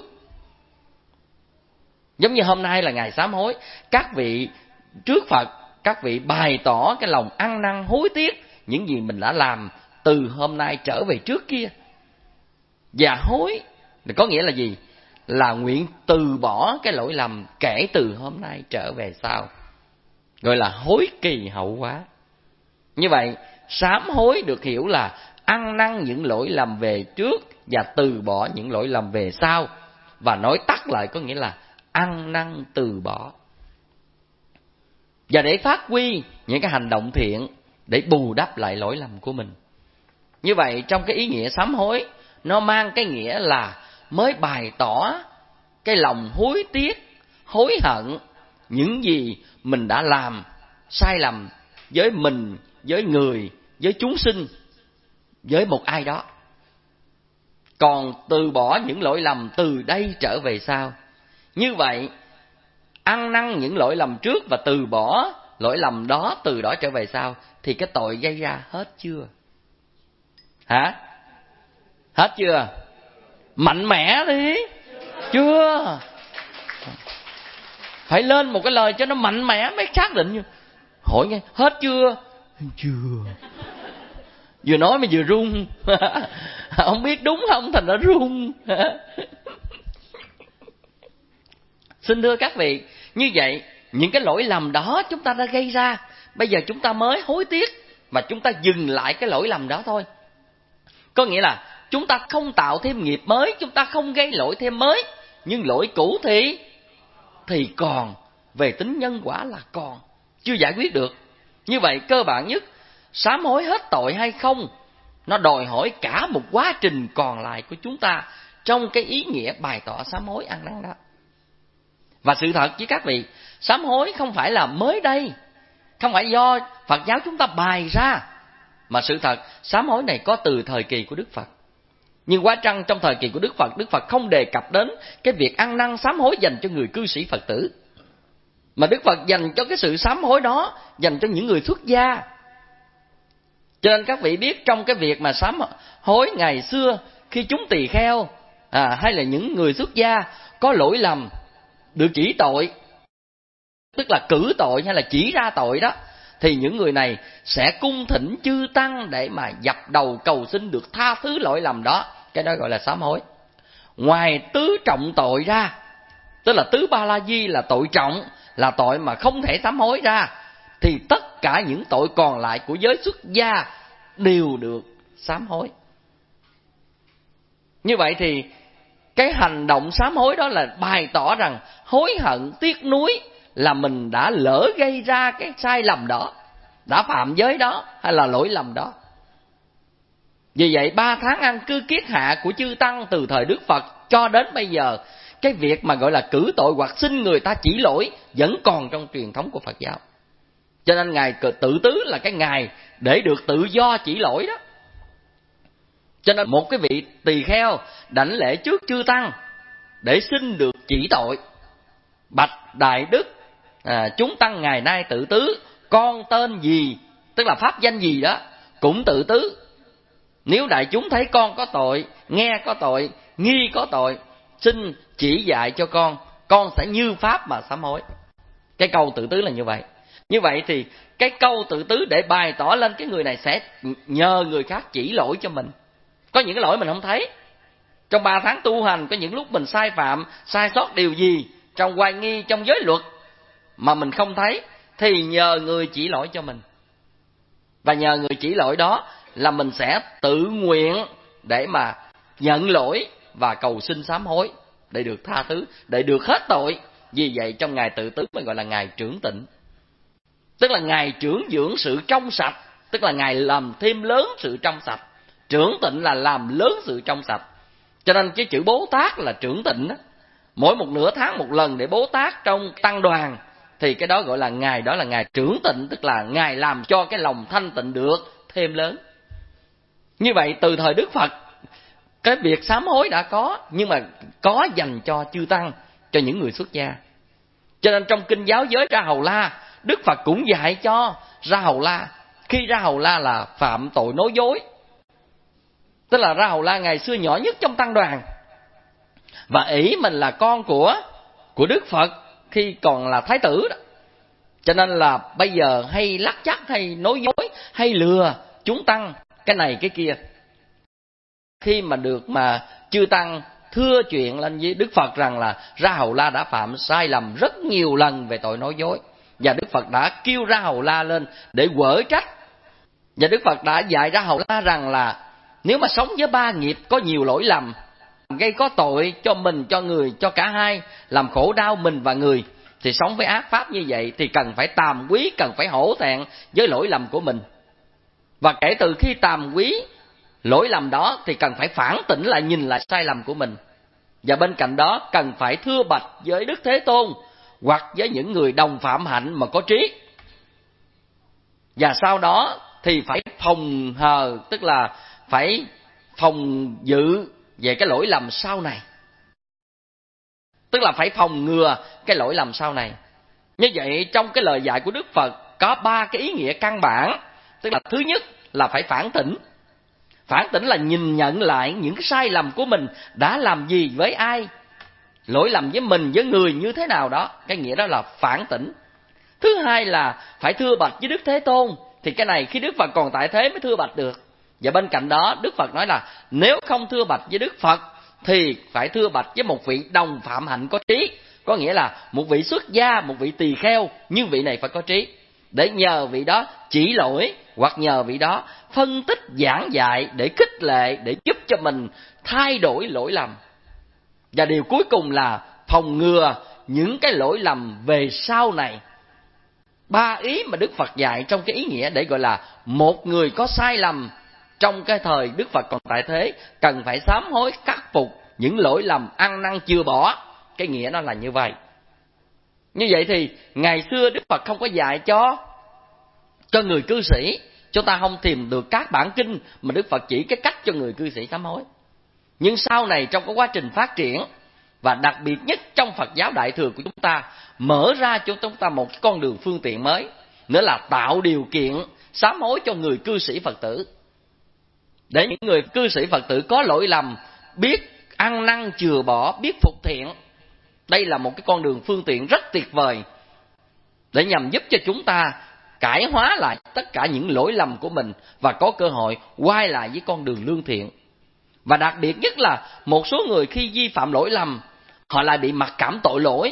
Giống như hôm nay là ngày sám hối, các vị trước Phật, các vị bày tỏ cái lòng ăn năn hối tiếc những gì mình đã làm từ hôm nay trở về trước kia. Và hối có nghĩa là gì? Là nguyện từ bỏ cái lỗi lầm kể từ hôm nay trở về sau, gọi là hối kỳ hậu quá. Như vậy sám hối được hiểu là ăn năn những lỗi lầm về trước và từ bỏ những lỗi lầm về sau. Và nói tắt lại có nghĩa là ăn năn từ bỏ, và để phát huy những cái hành động thiện để bù đắp lại lỗi lầm của mình. Như vậy trong cái ý nghĩa sám hối, nó mang cái nghĩa là mới bày tỏ cái lòng hối tiếc, hối hận những gì mình đã làm sai lầm với mình, với người, với chúng sinh, với một ai đó. Còn từ bỏ những lỗi lầm từ đây trở về sau. Như vậy ăn năn những lỗi lầm trước và từ bỏ lỗi lầm đó từ đó trở về sau, thì cái tội gây ra hết chưa? Hả? Hết chưa? Mạnh mẽ đi. Chưa. Phải lên một cái lời cho nó mạnh mẽ mới xác định. Hỏi nghe, hết chưa? Chưa. Vừa nói mà vừa run. Không biết đúng không thành ra run. Xin thưa các vị, như vậy những cái lỗi lầm đó chúng ta đã gây ra, bây giờ chúng ta mới hối tiếc, mà chúng ta dừng lại cái lỗi lầm đó thôi. Có nghĩa là chúng ta không tạo thêm nghiệp mới, chúng ta không gây lỗi thêm mới, nhưng lỗi cũ thì thì còn, về tính nhân quả là còn, chưa giải quyết được. Như vậy cơ bản nhất, sám hối hết tội hay không, nó đòi hỏi cả một quá trình còn lại của chúng ta trong cái ý nghĩa bày tỏ sám hối ăn năn đó. Và sự thật với các vị, sám hối không phải là mới đây, không phải do Phật giáo chúng ta bày ra, mà sự thật sám hối này có từ thời kỳ của Đức Phật. Nhưng quá chăng trong thời kỳ của Đức Phật, Đức Phật không đề cập đến cái việc ăn năn sám hối dành cho người cư sĩ Phật tử, mà Đức Phật dành cho cái sự sám hối đó dành cho những người xuất gia. Cho nên các vị biết trong cái việc mà sám hối ngày xưa, khi chúng tỳ kheo à, hay là những người xuất gia có lỗi lầm được chỉ tội, tức là cử tội hay là chỉ ra tội đó, thì những người này sẽ cung thỉnh chư tăng để mà dập đầu cầu xin được tha thứ lỗi lầm đó. Cái đó gọi là sám hối. Ngoài tứ trọng tội ra, tức là tứ ba la di là tội trọng, là tội mà không thể sám hối ra, thì tất cả những tội còn lại của giới xuất gia đều được sám hối. Như vậy thì cái hành động sám hối đó là bày tỏ rằng hối hận, tiếc nuối là mình đã lỡ gây ra cái sai lầm đó, đã phạm giới đó hay là lỗi lầm đó. Vì vậy ba tháng ăn cư kiết hạ của chư tăng từ thời Đức Phật cho đến bây giờ, cái việc mà gọi là cử tội hoặc xin người ta chỉ lỗi vẫn còn trong truyền thống của Phật giáo. Cho nên ngày tự tứ là cái ngày để được tự do chỉ lỗi đó. Cho nên một cái vị tỳ kheo đảnh lễ trước chư tăng để xin được chỉ tội: bạch đại đức, à, chúng tăng ngày nay tự tứ, con tên gì, tức là pháp danh gì đó cũng tự tứ. Nếu đại chúng thấy con có tội, nghe có tội, nghi có tội, xin chỉ dạy cho con, con sẽ như pháp mà sám hối. Cái câu tự tứ là như vậy. Như vậy thì cái câu tự tứ để bày tỏ lên cái người này sẽ nhờ người khác chỉ lỗi cho mình. Có những cái lỗi mình không thấy. Trong ba tháng tu hành có những lúc mình sai phạm, sai sót điều gì trong oai nghi, trong giới luật mà mình không thấy, thì nhờ người chỉ lỗi cho mình. Và nhờ người chỉ lỗi đó là mình sẽ tự nguyện để mà nhận lỗi và cầu xin sám hối để được tha thứ, để được hết tội. Vì vậy trong ngày tự tứ mới gọi là ngày trưởng tịnh, tức là ngày trưởng dưỡng sự trong sạch, tức là ngày làm thêm lớn sự trong sạch. Trưởng tịnh là làm lớn sự trong sạch. Cho nên cái chữ Bố Tát là trưởng tịnh đó. Mỗi một nửa tháng một lần để Bố Tát trong tăng đoàn, thì cái đó gọi là ngày đó là ngày trưởng tịnh, tức là ngày làm cho cái lòng thanh tịnh được thêm lớn. Như vậy từ thời Đức Phật, cái việc sám hối đã có, nhưng mà có dành cho chư tăng, cho những người xuất gia. Cho nên trong kinh giáo giới Ra Hầu La, Đức Phật cũng dạy cho Ra Hầu La, khi Ra Hầu La là phạm tội nói dối. Tức là Ra Hầu La ngày xưa nhỏ nhất trong tăng đoàn, và ỷ mình là con của của Đức Phật khi còn là thái tử đó. Cho nên là bây giờ hay lắc chắc, hay nói dối, hay lừa chúng tăng cái này cái kia. Khi mà được mà chư tăng thưa chuyện lên với Đức Phật rằng là Ra Hầu La đã phạm sai lầm rất nhiều lần về tội nói dối, và Đức Phật đã kêu Ra Hầu La lên để quở trách. Và Đức Phật đã dạy Ra Hầu La rằng là nếu mà sống với ba nghiệp có nhiều lỗi lầm, gây có tội cho mình, cho người, cho cả hai, làm khổ đau mình và người, thì sống với ác pháp như vậy thì cần phải tàm quý, cần phải hổ thẹn với lỗi lầm của mình. Và kể từ khi tàm quý lỗi lầm đó thì cần phải phản tỉnh lại, nhìn lại sai lầm của mình. Và bên cạnh đó cần phải thưa bạch với Đức Thế Tôn hoặc với những người đồng phạm hạnh mà có trí. Và sau đó thì phải phòng hờ, tức là phải phòng dự về cái lỗi lầm sau này. Tức là phải phòng ngừa cái lỗi lầm sau này. Như vậy trong cái lời dạy của Đức Phật có ba cái ý nghĩa căn bản. Tức là thứ nhất là phải phản tỉnh. Phản tỉnh là nhìn nhận lại những cái sai lầm của mình đã làm gì với ai, lỗi lầm với mình, với người như thế nào đó. Cái nghĩa đó là phản tỉnh. Thứ hai là phải thưa bạch với Đức Thế Tôn. Thì cái này khi Đức Phật còn tại thế mới thưa bạch được. Và bên cạnh đó Đức Phật nói là nếu không thưa bạch với Đức Phật thì phải thưa bạch với một vị đồng phạm hạnh có trí. Có nghĩa là một vị xuất gia, một vị tỳ kheo, nhưng vị này phải có trí, để nhờ vị đó chỉ lỗi, hoặc nhờ vị đó phân tích giảng dạy để khích lệ, để giúp cho mình thay đổi lỗi lầm. Và điều cuối cùng là phòng ngừa những cái lỗi lầm về sau này. Ba ý mà Đức Phật dạy trong cái ý nghĩa để gọi là một người có sai lầm trong cái thời Đức Phật còn tại thế cần phải sám hối khắc phục những lỗi lầm ăn năn chưa bỏ. Cái nghĩa nó là như vậy. Như vậy thì ngày xưa Đức Phật không có dạy cho cho người cư sĩ. Chúng ta không tìm được các bản kinh mà Đức Phật chỉ cái cách cho người cư sĩ sám hối. Nhưng sau này trong cái quá trình phát triển, và đặc biệt nhất trong Phật giáo Đại Thừa của chúng ta, mở ra cho chúng ta một cái con đường phương tiện mới, nữa là tạo điều kiện sám hối cho người cư sĩ Phật tử. Để những người cư sĩ Phật tử có lỗi lầm, biết ăn năn chừa bỏ, biết phục thiện. Đây là một cái con đường phương tiện rất tuyệt vời để nhằm giúp cho chúng ta cải hóa lại tất cả những lỗi lầm của mình và có cơ hội quay lại với con đường lương thiện. Và đặc biệt nhất là một số người khi vi phạm lỗi lầm, họ lại bị mặc cảm tội lỗi.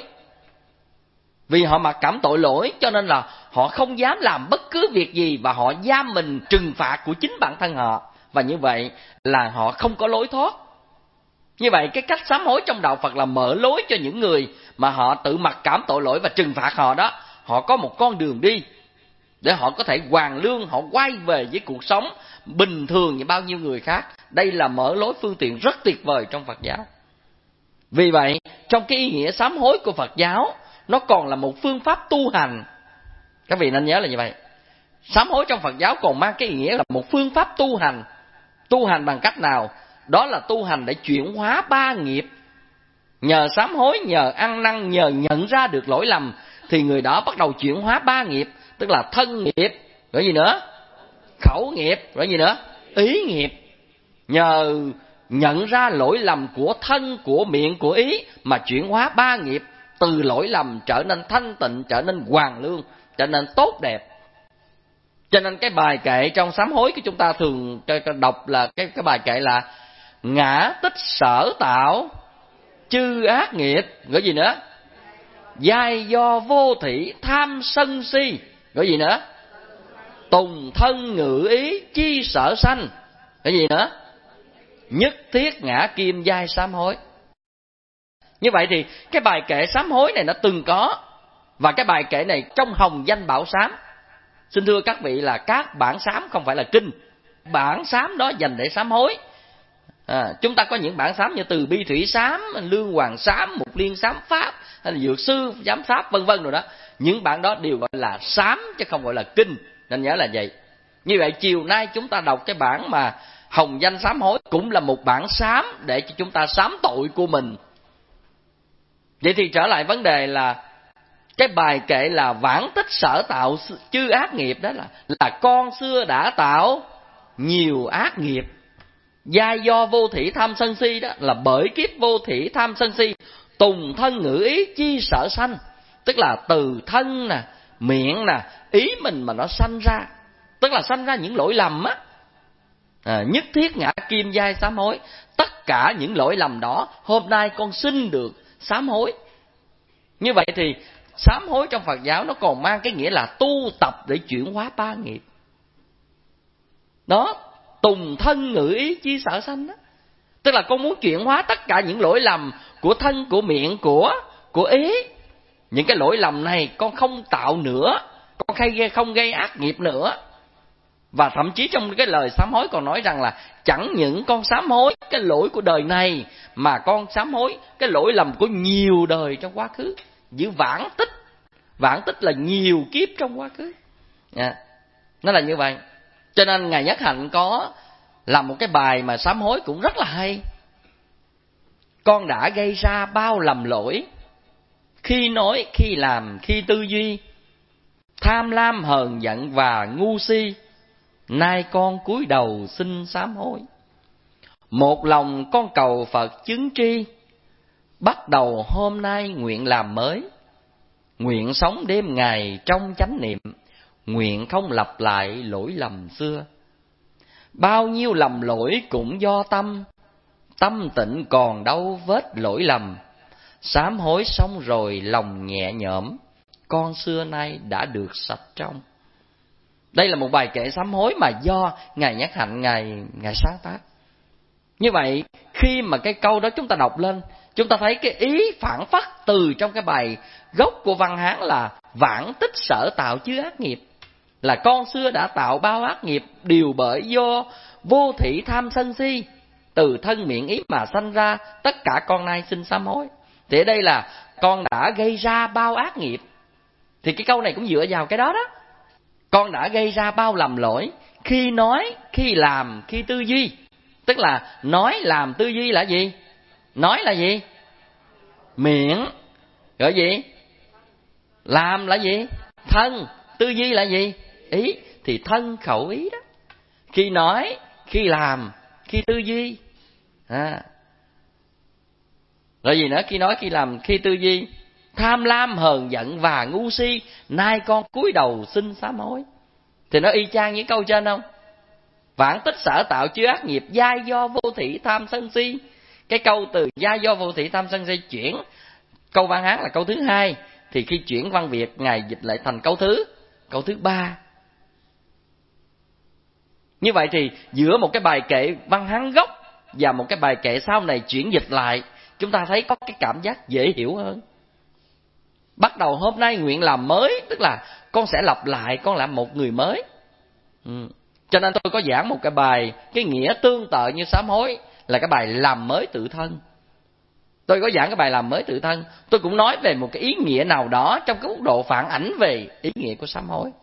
Vì họ mặc cảm tội lỗi cho nên là họ không dám làm bất cứ việc gì, và họ giam mình trừng phạt của chính bản thân họ. Và như vậy là họ không có lối thoát. Như vậy cái cách sám hối trong đạo Phật là mở lối cho những người mà họ tự mặc cảm tội lỗi và trừng phạt họ đó, họ có một con đường đi để họ có thể hoàn lương, họ quay về với cuộc sống bình thường như bao nhiêu người khác. Đây là mở lối phương tiện rất tuyệt vời trong Phật giáo. Vì vậy, trong cái ý nghĩa sám hối của Phật giáo, nó còn là một phương pháp tu hành. Các vị nên nhớ là như vậy. Sám hối trong Phật giáo còn mang cái ý nghĩa là một phương pháp tu hành. Tu hành bằng cách nào? Đó là tu hành để chuyển hóa ba nghiệp. Nhờ sám hối, nhờ ăn năn, nhờ nhận ra được lỗi lầm, thì người đó bắt đầu chuyển hóa ba nghiệp. Tức là thân nghiệp, rồi gì nữa? Khẩu nghiệp, rồi gì nữa? Ý nghiệp. Nhờ nhận ra lỗi lầm của thân, của miệng, của ý, mà chuyển hóa ba nghiệp, từ lỗi lầm trở nên thanh tịnh, trở nên hoàn lương, trở nên tốt đẹp. Cho nên cái bài kệ trong sám hối của chúng ta thường đọc là cái, cái bài kệ là ngã tích sở tạo chư ác nghiệp, gọi gì nữa? Giai do vô thị tham sân si, gọi gì nữa? Tùng thân ngữ ý chi sở sanh, cái gì nữa? Nhất thiết ngã kim giai sám hối. Như vậy thì cái bài kệ sám hối này nó từng có, và cái bài kệ này trong hồng danh bảo sám. Xin thưa các vị là các bản sám không phải là kinh. Bản sám đó dành để sám hối. À, chúng ta có những bản sám như từ bi thủy sám, lương hoàng sám, mục liên sám pháp, hay là dược sư giám pháp, vân vân rồi đó. Những bản đó đều gọi là sám chứ không gọi là kinh, nên nhớ là vậy. Như vậy chiều nay chúng ta đọc cái bản mà hồng danh sám hối cũng là một bản sám để cho chúng ta sám tội của mình. Vậy thì trở lại vấn đề là cái bài kệ là vãng tích sở tạo chư ác nghiệp, đó là là con xưa đã tạo nhiều ác nghiệp. Giai do vô thỉ tham sân si, đó là bởi kiếp vô thỉ tham sân si. Tùng thân ngữ ý chi sở sanh, tức là từ thân nè, miệng nè, ý mình mà nó sanh ra, tức là sanh ra những lỗi lầm á. À, nhất thiết ngã kim giai sám hối. Tất cả những lỗi lầm đó hôm nay con xin được sám hối. Như vậy thì sám hối trong Phật giáo nó còn mang cái nghĩa là tu tập để chuyển hóa ba nghiệp. Đó, tùng thân ngữ ý chi sở sanh đó. Tức là con muốn chuyển hóa tất cả những lỗi lầm của thân, của miệng, của của ý. Những cái lỗi lầm này con không tạo nữa, con không gây ác nghiệp nữa. Và thậm chí trong cái lời sám hối còn nói rằng là chẳng những con sám hối cái lỗi của đời này, mà con sám hối cái lỗi lầm của nhiều đời trong quá khứ. Giữ vãng tích. Vãng tích là nhiều kiếp trong quá khứ. À, nó là như vậy. Cho nên Ngài Nhất Hạnh có làm một cái bài mà sám hối cũng rất là hay. Con đã gây ra bao lầm lỗi, khi nói, khi làm, khi tư duy, tham lam, hờn giận và ngu si. Nay con cúi đầu xin sám hối. Một lòng con cầu Phật chứng tri, bắt đầu hôm nay nguyện làm mới. Nguyện sống đêm ngày trong chánh niệm, nguyện không lặp lại lỗi lầm xưa. Bao nhiêu lầm lỗi cũng do tâm, tâm tịnh còn đâu vết lỗi lầm. Sám hối xong rồi lòng nhẹ nhõm, con xưa nay đã được sạch trong. Đây là một bài kệ sám hối mà do Ngài Nhất Hạnh Ngài, Ngài sáng tác. Như vậy khi mà cái câu đó chúng ta đọc lên, chúng ta thấy cái ý phản phất từ trong cái bài gốc của văn Hán là vãng tích sở tạo chư ác nghiệp. Là con xưa đã tạo bao ác nghiệp đều bởi do vô thỉ tham sân si, từ thân miệng ý mà sanh ra, tất cả con nay xin sám hối. Thì ở đây là con đã gây ra bao ác nghiệp. Thì cái câu này cũng dựa vào cái đó đó. con đã gây ra bao lầm lỗi khi nói, khi làm, khi tư duy. Tức là nói, làm, tư duy là gì? Nói là gì? Miệng. Rồi gì? Làm là gì? Thân. Tư duy là gì? Ý. Thì thân khẩu ý đó. Khi nói, khi làm, khi tư duy. À. Rồi gì nữa? Khi nói, khi làm, khi tư duy. Tham lam, hờn giận và ngu si, nay con cúi đầu xin sám hối. Thì nó y chang những câu trên không? Vạn tích sở tạo chứa ác nghiệp, giai do vô thị tham sân si. Cái câu từ giai do vô thị tham sân si chuyển câu văn Hán là câu thứ hai, thì khi chuyển văn Việt Ngài dịch lại thành câu thứ câu thứ ba. Như vậy thì giữa một cái bài kệ văn Hán gốc và một cái bài kệ sau này chuyển dịch lại, chúng ta thấy có cái cảm giác dễ hiểu hơn. Bắt đầu hôm nay nguyện làm mới, tức là con sẽ lặp lại, con làm một người mới. Ừ. Cho nên tôi có giảng một cái bài, cái nghĩa tương tự như sám hối là cái bài làm mới tự thân. Tôi có giảng cái bài làm mới tự thân, tôi cũng nói về một cái ý nghĩa nào đó trong cái mức độ phản ảnh về ý nghĩa của sám hối.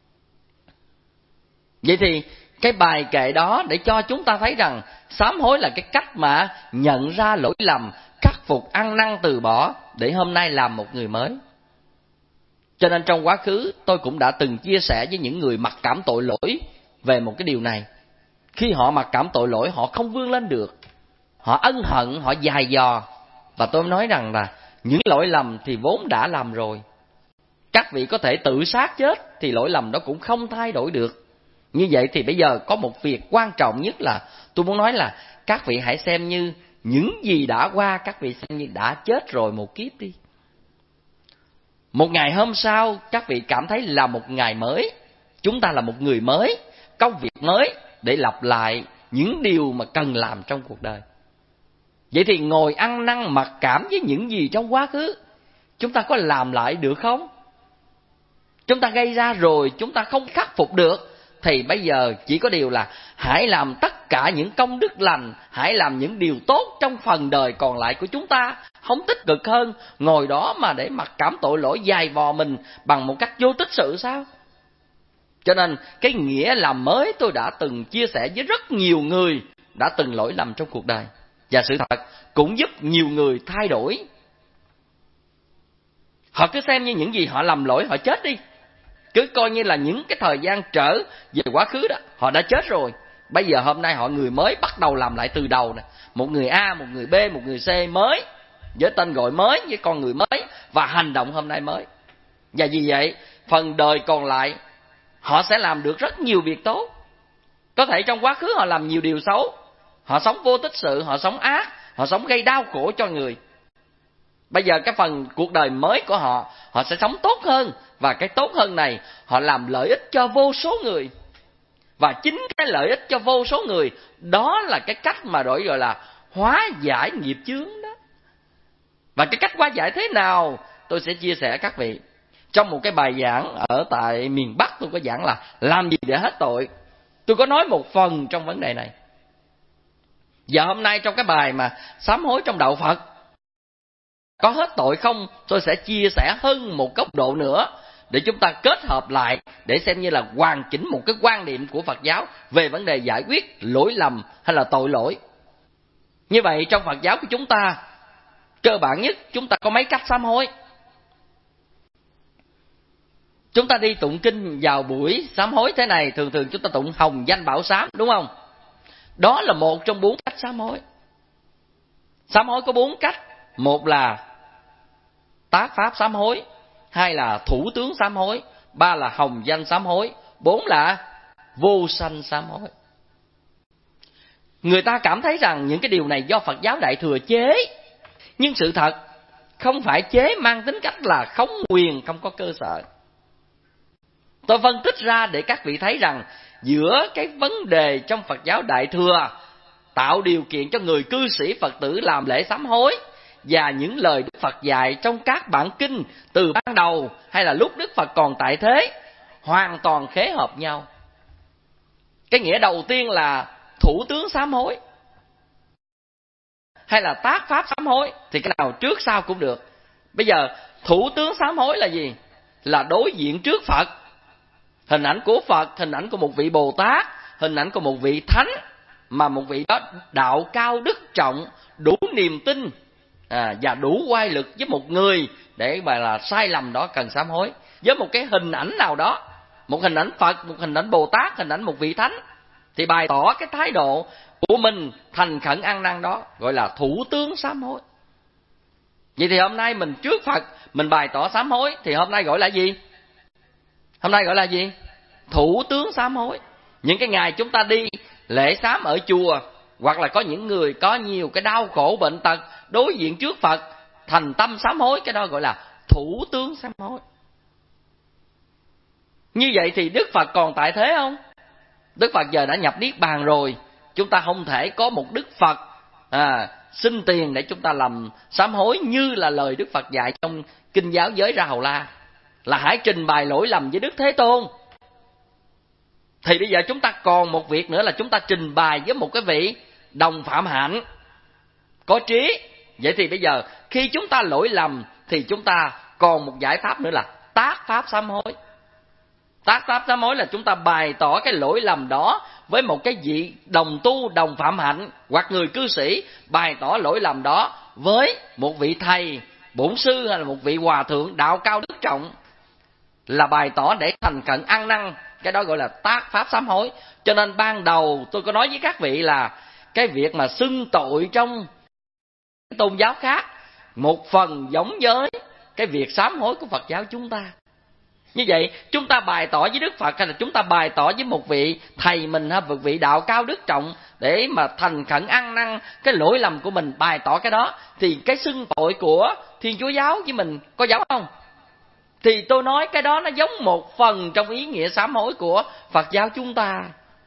Vậy thì cái bài kệ đó để cho chúng ta thấy rằng sám hối là cái cách mà nhận ra lỗi lầm, khắc phục, ăn năn, từ bỏ để hôm nay làm một người mới. Cho nên trong quá khứ tôi cũng đã từng chia sẻ với những người mặc cảm tội lỗi về một cái điều này. Khi họ mặc cảm tội lỗi, họ không vươn lên được, họ ân hận, họ dày dò. Và tôi nói rằng là những lỗi lầm thì vốn đã làm rồi. Các vị có thể tự sát chết thì lỗi lầm đó cũng không thay đổi được. Như vậy thì bây giờ có một việc quan trọng nhất là tôi muốn nói là các vị hãy xem như những gì đã qua, các vị xem như đã chết rồi một kiếp đi. Một ngày hôm sau các vị cảm thấy là một ngày mới, chúng ta là một người mới, công việc mới để lặp lại những điều mà cần làm trong cuộc đời. Vậy thì ngồi ăn năn mặc cảm với những gì trong quá khứ, chúng ta có làm lại được không? Chúng ta gây ra rồi, chúng ta không khắc phục được, thì bây giờ chỉ có điều là hãy làm tất cả những công đức lành, hãy làm những điều tốt trong phần đời còn lại của chúng ta. Không tích cực hơn ngồi đó mà để mặc cảm tội lỗi dày vò mình bằng một cách vô tích sự sao? Cho nên cái nghĩa làm mới tôi đã từng chia sẻ với rất nhiều người đã từng lỗi lầm trong cuộc đời. Và sự thật cũng giúp nhiều người thay đổi. Họ cứ xem như những gì họ làm lỗi họ chết đi, cứ coi như là những cái thời gian trở về quá khứ đó, họ đã chết rồi. Bây giờ hôm nay họ người mới, bắt đầu làm lại từ đầu nè. Một người A, một người B, một người C mới, với tên gọi mới, với con người mới, và hành động hôm nay mới. Và vì vậy phần đời còn lại họ sẽ làm được rất nhiều việc tốt. Có thể trong quá khứ họ làm nhiều điều xấu, họ sống vô tích sự, họ sống ác, họ sống gây đau khổ cho người. Bây giờ cái phần cuộc đời mới của họ, họ sẽ sống tốt hơn. Và cái tốt hơn này, họ làm lợi ích cho vô số người. Và chính cái lợi ích cho vô số người, đó là cái cách mà đổi gọi là hóa giải nghiệp chướng đó. Và cái cách hóa giải thế nào, tôi sẽ chia sẻ các vị. Trong một cái bài giảng ở tại miền Bắc, tôi có giảng là làm gì để hết tội. Tôi có nói một phần trong vấn đề này. Và hôm nay trong cái bài mà sám hối trong đạo Phật, có hết tội không, tôi sẽ chia sẻ hơn một góc độ nữa để chúng ta kết hợp lại, để xem như là hoàn chỉnh một cái quan điểm của Phật giáo về vấn đề giải quyết lỗi lầm hay là tội lỗi. Như vậy trong Phật giáo của chúng ta, cơ bản nhất chúng ta có mấy cách sám hối. Chúng ta đi tụng kinh vào buổi sám hối thế này, thường thường chúng ta tụng hồng danh bảo sám, đúng không? Đó là một trong bốn cách sám hối. Sám hối có bốn cách. Một là tác pháp sám hối, hai là thủ tướng sám hối, ba là hồng danh sám hối, bốn là vô sanh sám hối. Người ta cảm thấy rằng những cái điều này do Phật giáo Đại Thừa chế, nhưng sự thật không phải chế mang tính cách là khống quyền, không có cơ sở. Tôi phân tích ra để các vị thấy rằng giữa cái vấn đề trong Phật giáo Đại Thừa tạo điều kiện cho người cư sĩ Phật tử làm lễ sám hối, và những lời Đức Phật dạy trong các bản kinh từ ban đầu hay là lúc Đức Phật còn tại thế hoàn toàn khế hợp nhau. Cái nghĩa đầu tiên là thủ tướng sám hối hay là tác pháp sám hối, thì cái nào trước sau cũng được. Bây giờ thủ tướng sám hối là gì? Là đối diện trước Phật, hình ảnh của Phật, hình ảnh của một vị Bồ Tát, hình ảnh của một vị Thánh, mà một vị đó đạo cao đức trọng, đủ niềm tin à, và đủ oai lực với một người để mà là sai lầm đó cần sám hối. Với một cái hình ảnh nào đó, một hình ảnh Phật, một hình ảnh Bồ Tát, hình ảnh một vị Thánh, thì bày tỏ cái thái độ của mình thành khẩn ăn năn đó, gọi là thủ tướng sám hối. Vậy thì hôm nay mình trước Phật mình bày tỏ sám hối, thì hôm nay gọi là gì? Hôm nay gọi là gì? Thủ tướng sám hối. Những cái ngày chúng ta đi lễ sám ở chùa, hoặc là có những người có nhiều cái đau khổ bệnh tật, đối diện trước Phật thành tâm sám hối, cái đó gọi là thủ tướng sám hối. Như vậy thì Đức Phật còn tại thế không? Đức Phật giờ đã nhập Niết Bàn rồi. Chúng ta không thể có một Đức Phật à, xin tiền để chúng ta làm sám hối như là lời Đức Phật dạy trong Kinh Giáo Giới Ra Hầu La, là hãy trình bày lỗi lầm với Đức Thế Tôn. Thì bây giờ chúng ta còn một việc nữa là chúng ta trình bày với một cái vị đồng phạm hạnh, có trí. Vậy thì bây giờ khi chúng ta lỗi lầm thì chúng ta còn một giải pháp nữa là tác pháp sám hối. Tác pháp sám hối là chúng ta bày tỏ cái lỗi lầm đó với một cái vị đồng tu, đồng phạm hạnh, hoặc người cư sĩ bày tỏ lỗi lầm đó với một vị thầy, bổn sư hay là một vị hòa thượng đạo cao đức trọng, là bày tỏ để thành khẩn ăn năn. Cái đó gọi là tác pháp sám hối. Cho nên ban đầu tôi có nói với các vị là cái việc mà xưng tội trong tôn giáo khác một phần giống với cái việc sám hối của Phật giáo chúng ta. Như vậy chúng ta bày tỏ với Đức Phật hay là chúng ta bày tỏ với một vị thầy mình hay một vị đạo cao đức trọng để mà thành khẩn ăn năn cái lỗi lầm của mình, bày tỏ cái đó, thì cái xưng tội của Thiên Chúa giáo với mình có giống không? Thì tôi nói cái đó nó giống một phần trong ý nghĩa sám hối của Phật giáo chúng ta.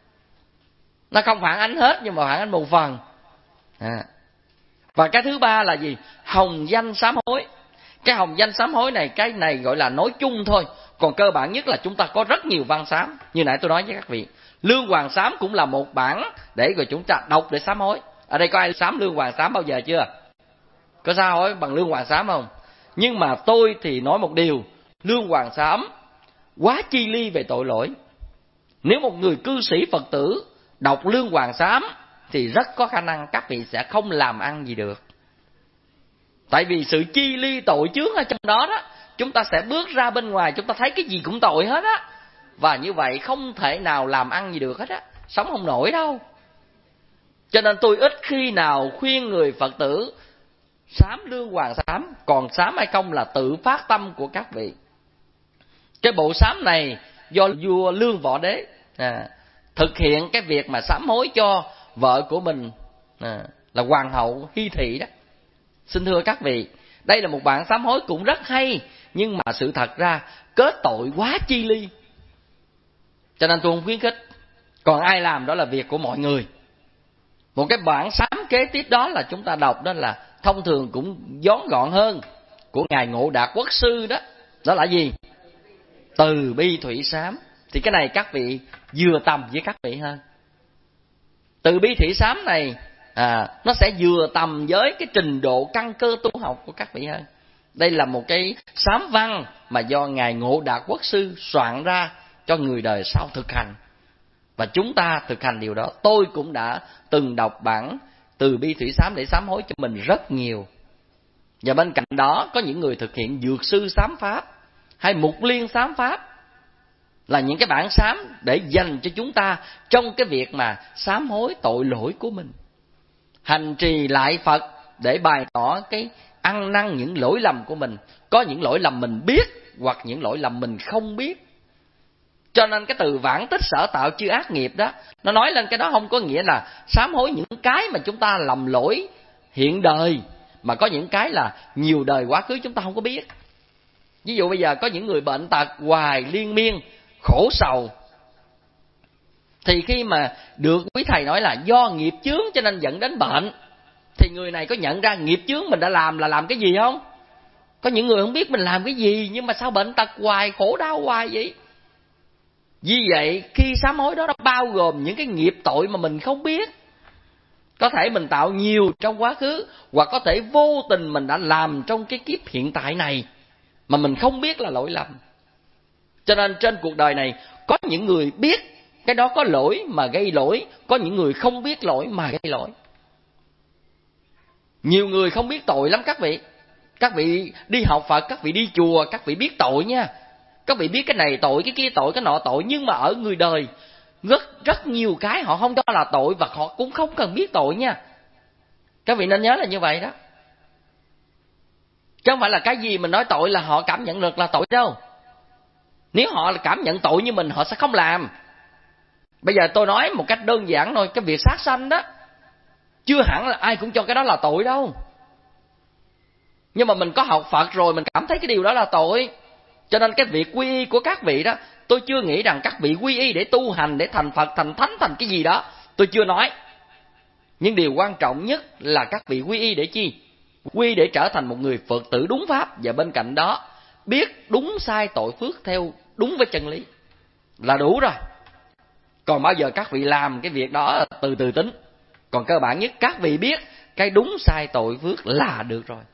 Nó không phản ánh hết nhưng mà phản ánh một phần à. Và cái thứ ba là gì? Hồng danh sám hối. Cái hồng danh sám hối này, cái này gọi là nói chung thôi. Còn cơ bản nhất là chúng ta có rất nhiều văn sám. Như nãy tôi nói với các vị, Lương Hoàng Sám cũng là một bản để rồi chúng ta đọc để sám hối. Ở đây có ai sám Lương Hoàng Sám bao giờ chưa? Có sám hối bằng Lương Hoàng Sám không? Nhưng mà tôi thì nói một điều, Lương Hoàng Sám quá chi ly về tội lỗi. Nếu một người cư sĩ Phật tử đọc Lương Hoàng Sám thì rất có khả năng các vị sẽ không làm ăn gì được. Tại vì sự chi ly tội chướng ở trong đó đó, chúng ta sẽ bước ra bên ngoài, chúng ta thấy cái gì cũng tội hết á. Và như vậy không thể nào làm ăn gì được hết á, sống không nổi đâu. Cho nên tôi ít khi nào khuyên người Phật tử sám Lương Hoàng Sám, còn sám hay không là tự phát tâm của các vị. Cái bộ sám này do vua Lương Võ Đế à, thực hiện cái việc mà sám hối cho vợ của mình à, là Hoàng hậu Hy Thị đó. Xin thưa các vị, đây là một bản sám hối cũng rất hay, nhưng mà sự thật ra kết tội quá chi ly, cho nên tôi không khuyến khích. Còn ai làm đó là việc của mọi người. Một cái bản sám kế tiếp đó là chúng ta đọc đó là thông thường cũng vón gọn hơn, của ngài Ngộ Đạt Quốc sư đó. Đó là gì? Từ bi thủy sám. Thì cái này các vị vừa tầm với các vị hơn. Từ bi thủy sám này à, nó sẽ vừa tầm với cái trình độ căn cơ tu học của các vị hơn. Đây là một cái sám văn mà do ngài Ngộ Đạt Quốc sư soạn ra cho người đời sau thực hành. Và chúng ta thực hành điều đó. Tôi cũng đã từng đọc bản Từ bi thủy sám để sám hối cho mình rất nhiều. Và bên cạnh đó có những người thực hiện dược sư sám pháp hay mục liên sám pháp, là những cái bản sám để dành cho chúng ta trong cái việc mà sám hối tội lỗi của mình, hành trì lại Phật để bày tỏ cái ăn năn những lỗi lầm của mình. Có những lỗi lầm mình biết hoặc những lỗi lầm mình không biết. Cho nên cái từ vãng tích sở tạo chư ác nghiệp đó, nó nói lên cái đó không có nghĩa là sám hối những cái mà chúng ta lầm lỗi hiện đời, mà có những cái là nhiều đời quá khứ chúng ta không có biết. Ví dụ bây giờ có những người bệnh tật hoài liên miên, khổ sầu, thì khi mà được quý thầy nói là do nghiệp chướng cho nên dẫn đến bệnh, thì người này có nhận ra nghiệp chướng mình đã làm là làm cái gì không? Có những người không biết mình làm cái gì, nhưng mà sao bệnh tật hoài, khổ đau hoài vậy? Vì vậy khi sám hối đó nó bao gồm những cái nghiệp tội mà mình không biết. Có thể mình tạo nhiều trong quá khứ, hoặc có thể vô tình mình đã làm trong cái kiếp hiện tại này mà mình không biết là lỗi lầm. Cho nên trên cuộc đời này Có những người biết cái đó có lỗi mà gây lỗi, có những người không biết lỗi mà gây lỗi. Nhiều người không biết tội lắm các vị. Các vị đi học Phật, các vị đi chùa, các vị biết tội nha. Các vị biết cái này tội, cái kia tội, cái nọ tội. Nhưng mà ở người đời rất rất nhiều cái họ không cho là tội, và họ cũng không cần biết tội nha. Các vị nên nhớ là như vậy đó. Chứ không phải là cái gì mình nói tội là họ cảm nhận được là tội đâu. Nếu họ cảm nhận tội như mình, họ sẽ không làm. Bây giờ tôi nói một cách đơn giản thôi, cái việc sát sanh đó, chưa hẳn là ai cũng cho cái đó là tội đâu. Nhưng mà mình có học Phật rồi, mình cảm thấy cái điều đó là tội. Cho nên cái việc quy y của các vị đó, tôi chưa nghĩ rằng các vị quy y để tu hành, để thành Phật, thành Thánh, thành cái gì đó. Tôi chưa nói. Nhưng điều quan trọng nhất là các vị quy y để chi? Quy y để trở thành một người Phật tử đúng Pháp. Và bên cạnh đó, biết đúng sai tội phước theo đúng với chân lý là đủ rồi. Còn bao giờ các vị làm cái việc đó từ từ tính. Còn cơ bản nhất các vị biết cái đúng sai tội phước là được rồi.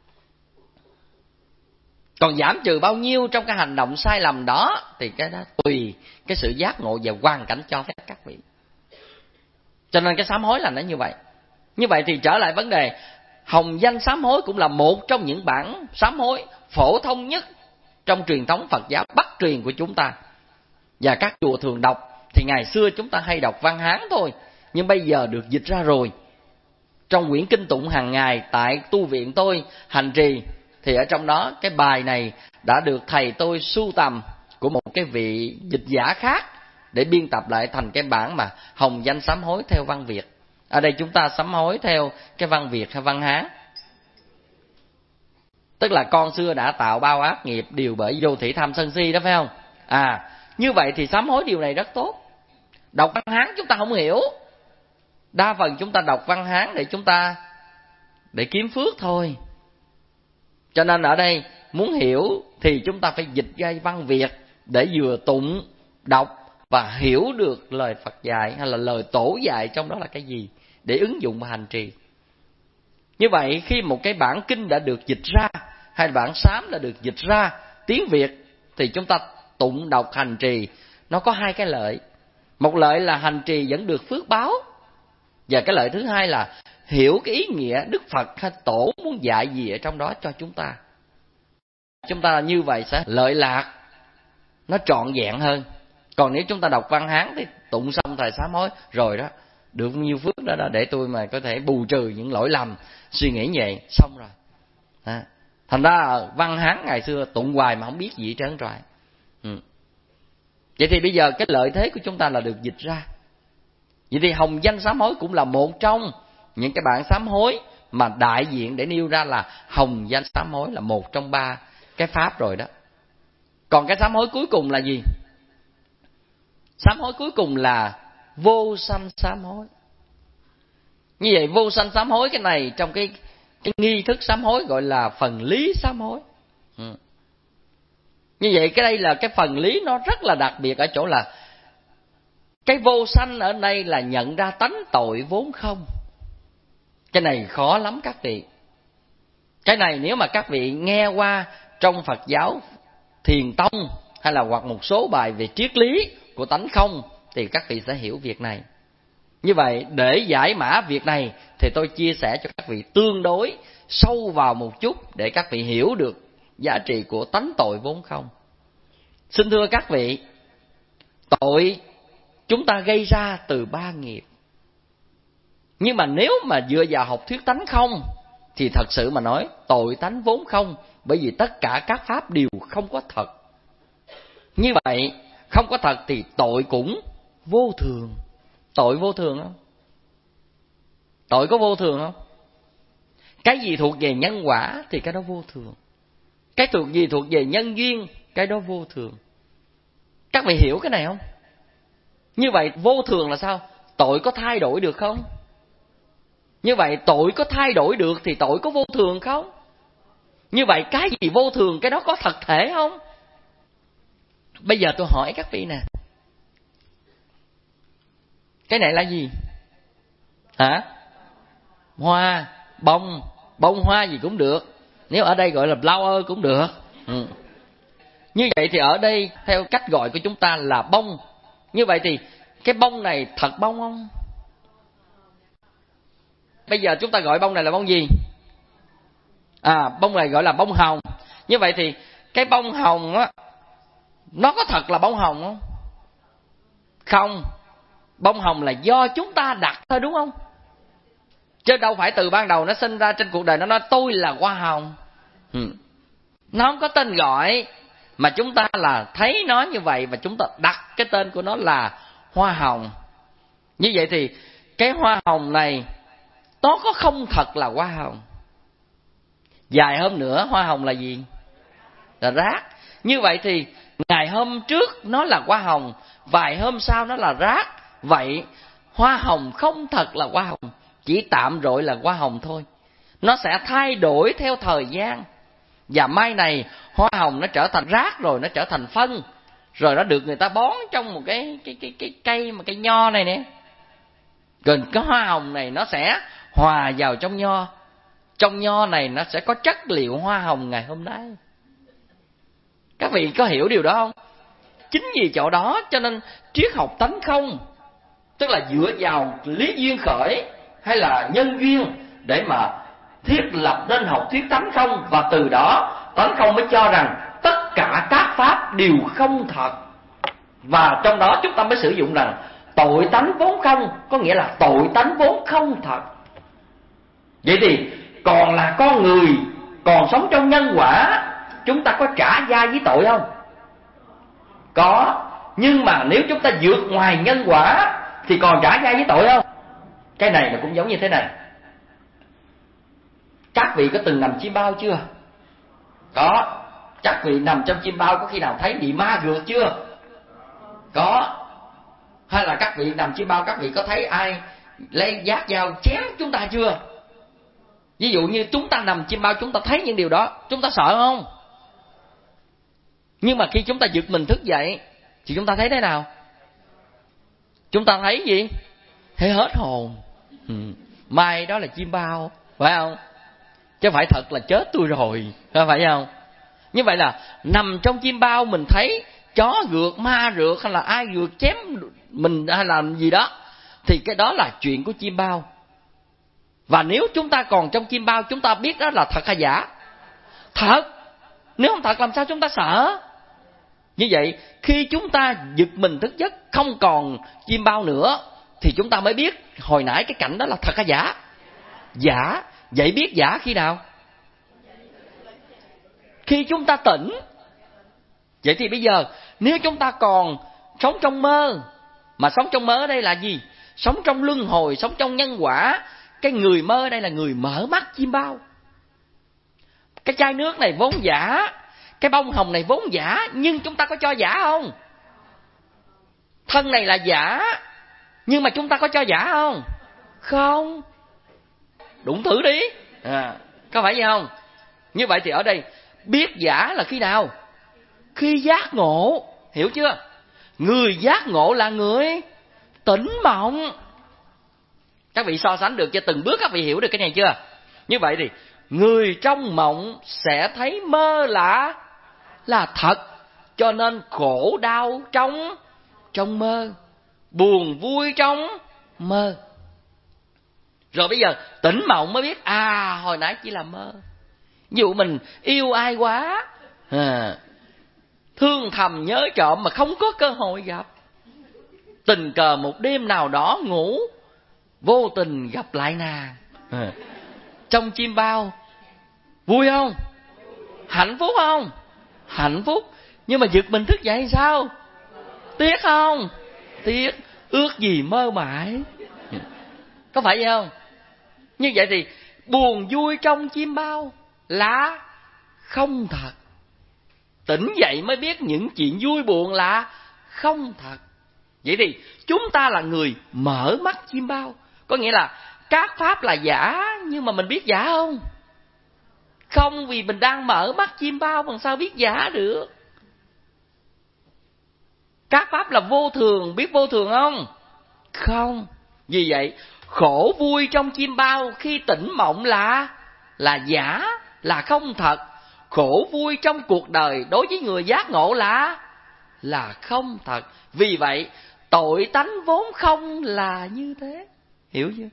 Còn giảm trừ bao nhiêu trong cái hành động sai lầm đó thì cái đó tùy cái sự giác ngộ và hoàn cảnh cho phép các vị. Cho nên cái sám hối là nó như vậy. Như vậy thì trở lại vấn đề, hồng danh sám hối cũng là một trong những bản sám hối phổ thông nhất trong truyền thống Phật giáo Bắc truyền của chúng ta. Và các chùa thường đọc, thì ngày xưa chúng ta hay đọc văn Hán thôi, nhưng bây giờ được dịch ra rồi. Trong quyển kinh tụng hàng ngày tại tu viện tôi hành trì, thì ở trong đó cái bài này đã được thầy tôi sưu tầm của một cái vị dịch giả khác để biên tập lại thành cái bản mà hồng danh sám hối theo văn Việt. Ở đây chúng ta sám hối theo cái văn Việt hay văn Hán. Tức là con xưa đã tạo bao ác nghiệp đều bởi vô thỉ tham sân si đó, phải không? À, như vậy thì sám hối điều này rất tốt. Đọc văn Hán chúng ta không hiểu. Đa phần chúng ta đọc văn Hán để chúng ta để kiếm phước thôi. Cho nên ở đây muốn hiểu thì chúng ta phải dịch ra văn Việt để vừa tụng, đọc và hiểu được lời Phật dạy hay là lời tổ dạy trong đó là cái gì để ứng dụng và hành trì. Như vậy khi một cái bản kinh đã được dịch ra hay bản sám đã được dịch ra tiếng Việt thì chúng ta tụng, đọc, hành trì, nó có hai cái lợi. Một lợi là hành trì vẫn được phước báo, và cái lợi thứ hai là hiểu cái ý nghĩa Đức Phật hay Tổ muốn dạy gì ở trong đó cho chúng ta. Chúng ta như vậy sẽ lợi lạc, nó trọn vẹn hơn. Còn nếu chúng ta đọc văn Hán thì tụng xong thời sám hối rồi đó, được nhiêu phước đó, đó để tôi mà có thể bù trừ những lỗi lầm, suy nghĩ vậy, xong rồi. À, thành ra văn Hán ngày xưa tụng hoài mà không biết gì hết trơn rồi. Ừ. Vậy thì bây giờ cái lợi thế của chúng ta là được dịch ra. Vậy thì hồng danh sám hối cũng là một trong những cái bản sám hối mà đại diện để nêu ra là hồng danh sám hối là một trong ba cái pháp rồi đó. Còn cái sám hối cuối cùng là gì? Sám hối cuối cùng là vô sanh sám hối. Như vậy vô sanh sám hối cái này trong cái, cái nghi thức sám hối gọi là phần lý sám hối. Ừ. Như vậy cái đây là cái phần lý nó rất là đặc biệt ở chỗ là cái vô sanh ở đây là nhận ra tánh tội vốn không. Cái này khó lắm các vị. Cái này nếu mà các vị nghe qua trong Phật giáo Thiền Tông hay là hoặc một số bài về triết lý của tánh không thì các vị sẽ hiểu việc này. Như vậy để giải mã việc này thì tôi chia sẻ cho các vị tương đối sâu vào một chút để các vị hiểu được giá trị của tánh tội vốn không. Xin thưa các vị, tội chúng ta gây ra từ ba nghiệp. Nhưng mà nếu mà dựa vào học thuyết tánh không thì thật sự mà nói tội tánh vốn không, bởi vì tất cả các pháp đều không có thật. Như vậy không có thật thì tội cũng vô thường. Tội vô thường không? Tội có vô thường không? Cái gì thuộc về nhân quả thì cái đó vô thường. Cái thuộc gì thuộc về nhân duyên, cái đó vô thường. Các vị hiểu cái này không? Như vậy vô thường là sao? Tội có thay đổi được không? Như vậy tội có thay đổi được thì tội có vô thường không? Như vậy cái gì vô thường cái đó có thật thể không? Bây giờ tôi hỏi các vị nè, cái này là gì? Hả? Hoa, bông, bông hoa gì cũng được. Nếu ở đây gọi là flower cũng được. Ừ. Như vậy thì ở đây theo cách gọi của chúng ta là bông. Như vậy thì cái bông này thật bông không? Bây giờ chúng ta gọi bông này là bông gì? À, bông này gọi là bông hồng. Như vậy thì cái bông hồng á, nó có thật là bông hồng không? Không. Bông hồng là do chúng ta đặt thôi, đúng không? Chứ đâu phải từ ban đầu nó sinh ra trên cuộc đời nó nói tôi là hoa hồng. Ừ. Nó không có tên gọi, mà chúng ta là thấy nó như vậy và chúng ta đặt cái tên của nó là hoa hồng. Như vậy thì cái hoa hồng này nó có không thật là hoa hồng. Vài hôm nữa hoa hồng là gì? Là rác. Như vậy thì ngày hôm trước nó là hoa hồng, vài hôm sau nó là rác. Vậy hoa hồng không thật là hoa hồng, chỉ tạm gọi là hoa hồng thôi. Nó sẽ thay đổi theo thời gian. Và mai này hoa hồng nó trở thành rác, rồi nó trở thành phân, rồi nó được người ta bón trong một cái cái cái cái cây mà cây nho này nè. Rồi cái hoa hồng này nó sẽ hòa vào trong nho. Trong nho này nó sẽ có chất liệu hoa hồng ngày hôm nay. Các vị có hiểu điều đó không? Chính vì chỗ đó cho nên triết học tánh không, tức là dựa vào lý duyên khởi hay là nhân duyên để mà thiết lập nên học thuyết tánh không. Và từ đó tánh không mới cho rằng tất cả các pháp đều không thật. Và trong đó chúng ta mới sử dụng rằng tội tánh vốn không, có nghĩa là tội tánh vốn không thật. Vậy thì còn là con người, còn sống trong nhân quả, chúng ta có trả gia với tội không? Có. Nhưng mà nếu chúng ta vượt ngoài nhân quả thì còn trả gia với tội không? Cái này là cũng giống như thế này. Các vị có từng nằm chim bao chưa? Có. Các vị nằm trong chim bao có khi nào thấy bị ma rượt chưa? Có. Hay là các vị nằm chim bao, các vị có thấy ai lấy dát dao chém chúng ta chưa? Ví dụ như chúng ta nằm chim bao, chúng ta thấy những điều đó, chúng ta sợ không? Nhưng mà khi chúng ta giật mình thức dậy thì chúng ta thấy thế nào? Chúng ta thấy gì? Thấy hết hồn. Ừ. Mai đó là chim bao, phải không? Chứ phải thật là chết tôi rồi, phải không? Như vậy là nằm trong chim bao mình thấy chó rượt, ma rượt, hay là ai rượt chém mình hay làm gì đó, thì cái đó là chuyện của chim bao. Và nếu chúng ta còn trong chim bao, chúng ta biết đó là thật hay giả? Thật. Nếu không thật làm sao chúng ta sợ? Như vậy khi chúng ta giật mình thức giấc không còn chim bao nữa thì chúng ta mới biết hồi nãy cái cảnh đó là thật hay giả? Giả. Vậy biết giả khi nào? Khi chúng ta tỉnh. Vậy thì bây giờ nếu chúng ta còn sống trong mơ, mà sống trong mơ ở đây là gì? Sống trong luân hồi, sống trong nhân quả. Cái người mơ ở đây là người mở mắt chim bao. Cái chai nước này vốn giả, cái bông hồng này vốn giả, nhưng chúng ta có cho giả không? Thân này là giả, nhưng mà chúng ta có cho giả không? Không. Đụng thử đi. À, có phải vậy không? Như vậy thì ở đây biết giả là khi nào? Khi giác ngộ. Hiểu chưa? Người giác ngộ là người tỉnh mộng. Các vị so sánh được cho từng bước các vị hiểu được cái này chưa? Như vậy thì người trong mộng sẽ thấy mơ là là thật, cho nên khổ đau trong trong mơ, buồn vui trong mơ. Rồi bây giờ tỉnh mộng mới biết à hồi nãy chỉ là mơ. Ví dụ mình yêu ai quá, à, thương thầm nhớ trộm mà không có cơ hội gặp, tình cờ một đêm nào đó ngủ vô tình gặp lại nàng, à, trong chim bao, vui không? Hạnh phúc không? Hạnh phúc. Nhưng mà giật mình thức dậy sao? Tiếc không? Tiếc. Ước gì mơ mãi. Có phải vậy không? Như vậy thì buồn vui trong chim bao là không thật. Tỉnh dậy mới biết những chuyện vui buồn là không thật. Vậy thì chúng ta là người mở mắt chim bao. Có nghĩa là các pháp là giả, nhưng mà mình biết giả không? Không, vì mình đang mở mắt chim bao, làm sao biết giả được? Các pháp là vô thường, biết vô thường không? Không. Vì vậy khổ vui trong chim bao khi tỉnh mộng là là giả, là không thật. khổ vui trong cuộc đời đối với người giác ngộ là là không thật. Vì vậy tội tánh vốn không là như thế. Hiểu chưa?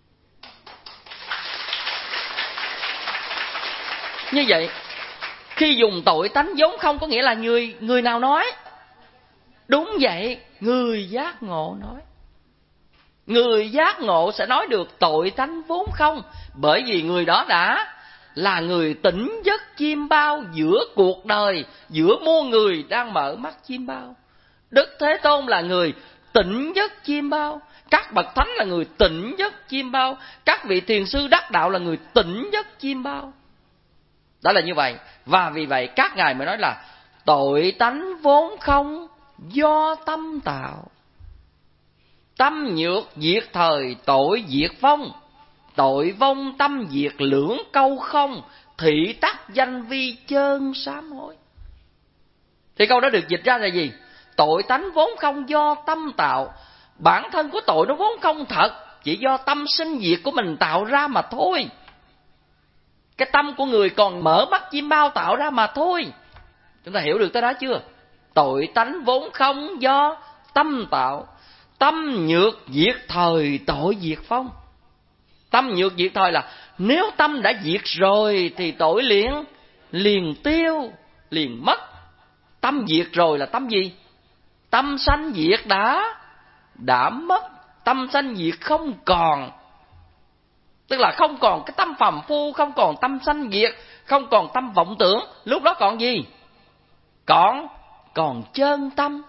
Như vậy, khi dùng tội tánh vốn không có nghĩa là người người nào nói? Đúng vậy, người giác ngộ nói. Người giác ngộ sẽ nói được tội tánh vốn không, bởi vì người đó đã là người tỉnh giấc chiêm bao giữa cuộc đời, giữa muôn người đang mở mắt chiêm bao. Đức Thế Tôn là người tỉnh giấc chiêm bao, các bậc thánh là người tỉnh giấc chiêm bao, các vị thiền sư đắc đạo là người tỉnh giấc chiêm bao. Đó là như vậy. Và vì vậy các ngài mới nói là tội tánh vốn không do tâm tạo. Tâm nhược diệt thời tội diệt vong, tội vong tâm diệt lưỡng câu không, thị tắc danh vi chơn sám hối. Thì câu đó được dịch ra là gì? Tội tánh vốn không do tâm tạo. Bản thân của tội nó vốn không thật, chỉ do tâm sinh diệt của mình tạo ra mà thôi. Cái tâm của người còn mở mắt chim bao tạo ra mà thôi. Chúng ta hiểu được tới đó chưa? Tội tánh vốn không do tâm tạo. Tâm nhược diệt thời tội diệt vong. Tâm nhược diệt thời là nếu tâm đã diệt rồi thì tội liền liền tiêu, liền mất. Tâm diệt rồi là tâm gì? Tâm sanh diệt đã đã mất. Tâm sanh diệt không còn. Tức là không còn cái tâm phàm phu, không còn tâm sanh diệt, không còn tâm vọng tưởng. Lúc đó còn gì? Còn còn chân tâm.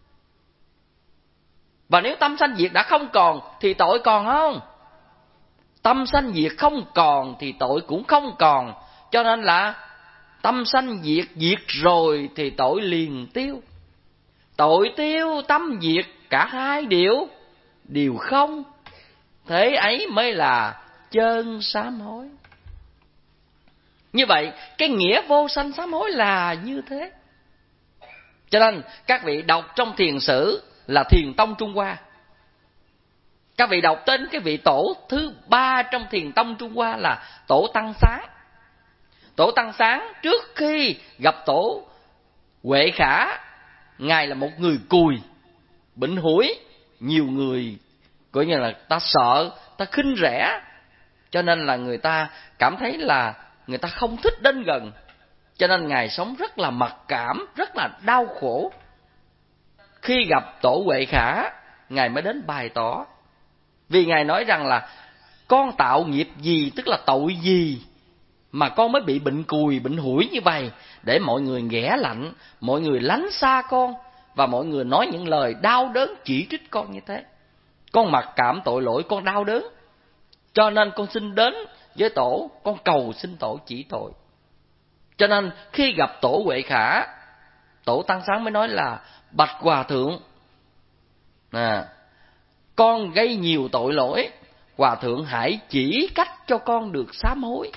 Và nếu tâm sanh diệt đã không còn thì tội còn không? Tâm sanh diệt không còn thì tội cũng không còn. Cho nên là tâm sanh diệt diệt rồi thì tội liền tiêu. Tội tiêu tâm diệt cả hai điều đều không. Thế ấy mới là chơn sám hối. Như vậy cái nghĩa vô sanh sám hối là như thế. Cho nên các vị đọc trong thiền sử là Thiền Tông Trung Hoa, các vị đọc tên cái vị tổ thứ ba trong Thiền Tông Trung Hoa là Tổ Tăng Sáng. Tổ Tăng Sáng trước khi gặp Tổ Huệ Khả, ngài là một người cùi, bệnh hủi, nhiều người coi như là ta sợ, ta khinh rẻ, cho nên là người ta cảm thấy là người ta không thích đến gần. Cho nên ngài sống rất là mặc cảm, rất là đau khổ. Khi gặp Tổ Huệ Khả, ngài mới đến bày tỏ. Vì ngài nói rằng là con tạo nghiệp gì, tức là tội gì mà con mới bị bệnh cùi, bệnh hủi như vậy, để mọi người ghẻ lạnh, mọi người lánh xa con, và mọi người nói những lời đau đớn chỉ trích con như thế. Con mặc cảm tội lỗi, con đau đớn, cho nên con xin đến với Tổ, con cầu xin Tổ chỉ tội. Cho nên khi gặp Tổ Huệ Khả, Tổ Tăng Sáng mới nói là bạch Hòa Thượng, à, con gây nhiều tội lỗi, Hòa Thượng hãy chỉ cách cho con được sám hối.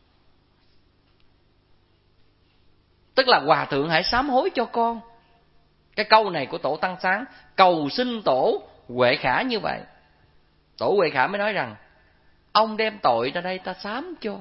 Tức là Hòa Thượng hãy sám hối cho con. Cái câu này của Tổ Tăng Sáng cầu xin Tổ Huệ Khả như vậy. Tổ Huệ Khả mới nói rằng ông đem tội ra đây ta sám cho.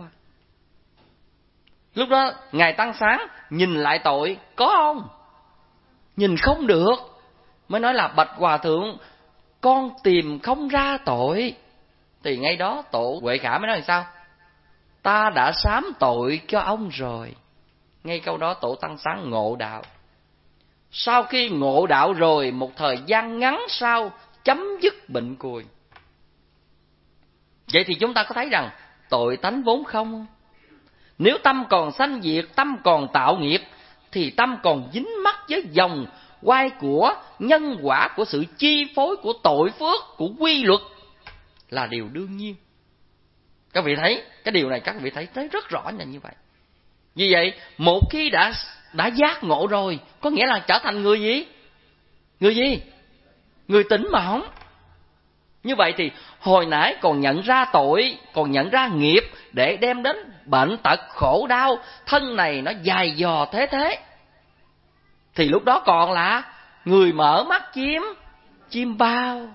Lúc đó ngài Tăng Sáng nhìn lại tội có không? Nhìn không được. Mới nói là bạch Hòa Thượng, con tìm không ra tội. Thì ngay đó Tổ Huệ Khả mới nói làm sao? Ta đã sám tội cho ông rồi. Ngay câu đó Tổ Tăng Sáng ngộ đạo. Sau khi ngộ đạo rồi, một thời gian ngắn sau chấm dứt bệnh cùi. Vậy thì chúng ta có thấy rằng tội tánh vốn không? Nếu tâm còn sanh diệt, tâm còn tạo nghiệp, thì tâm còn dính mắc với dòng quay của nhân quả, của sự chi phối, của tội phước, của quy luật là điều đương nhiên. Các vị thấy cái điều này, các vị thấy thấy rất rõ là như vậy. Vì vậy một khi đã đã giác ngộ rồi, có nghĩa là trở thành người gì? Người gì? Người tỉnh mộng. Như vậy thì hồi nãy còn nhận ra tội, còn nhận ra nghiệp để đem đến bệnh tật khổ đau, thân này nó dài dò thế thế, thì lúc đó còn là người mở mắt chiêm chiêm bao.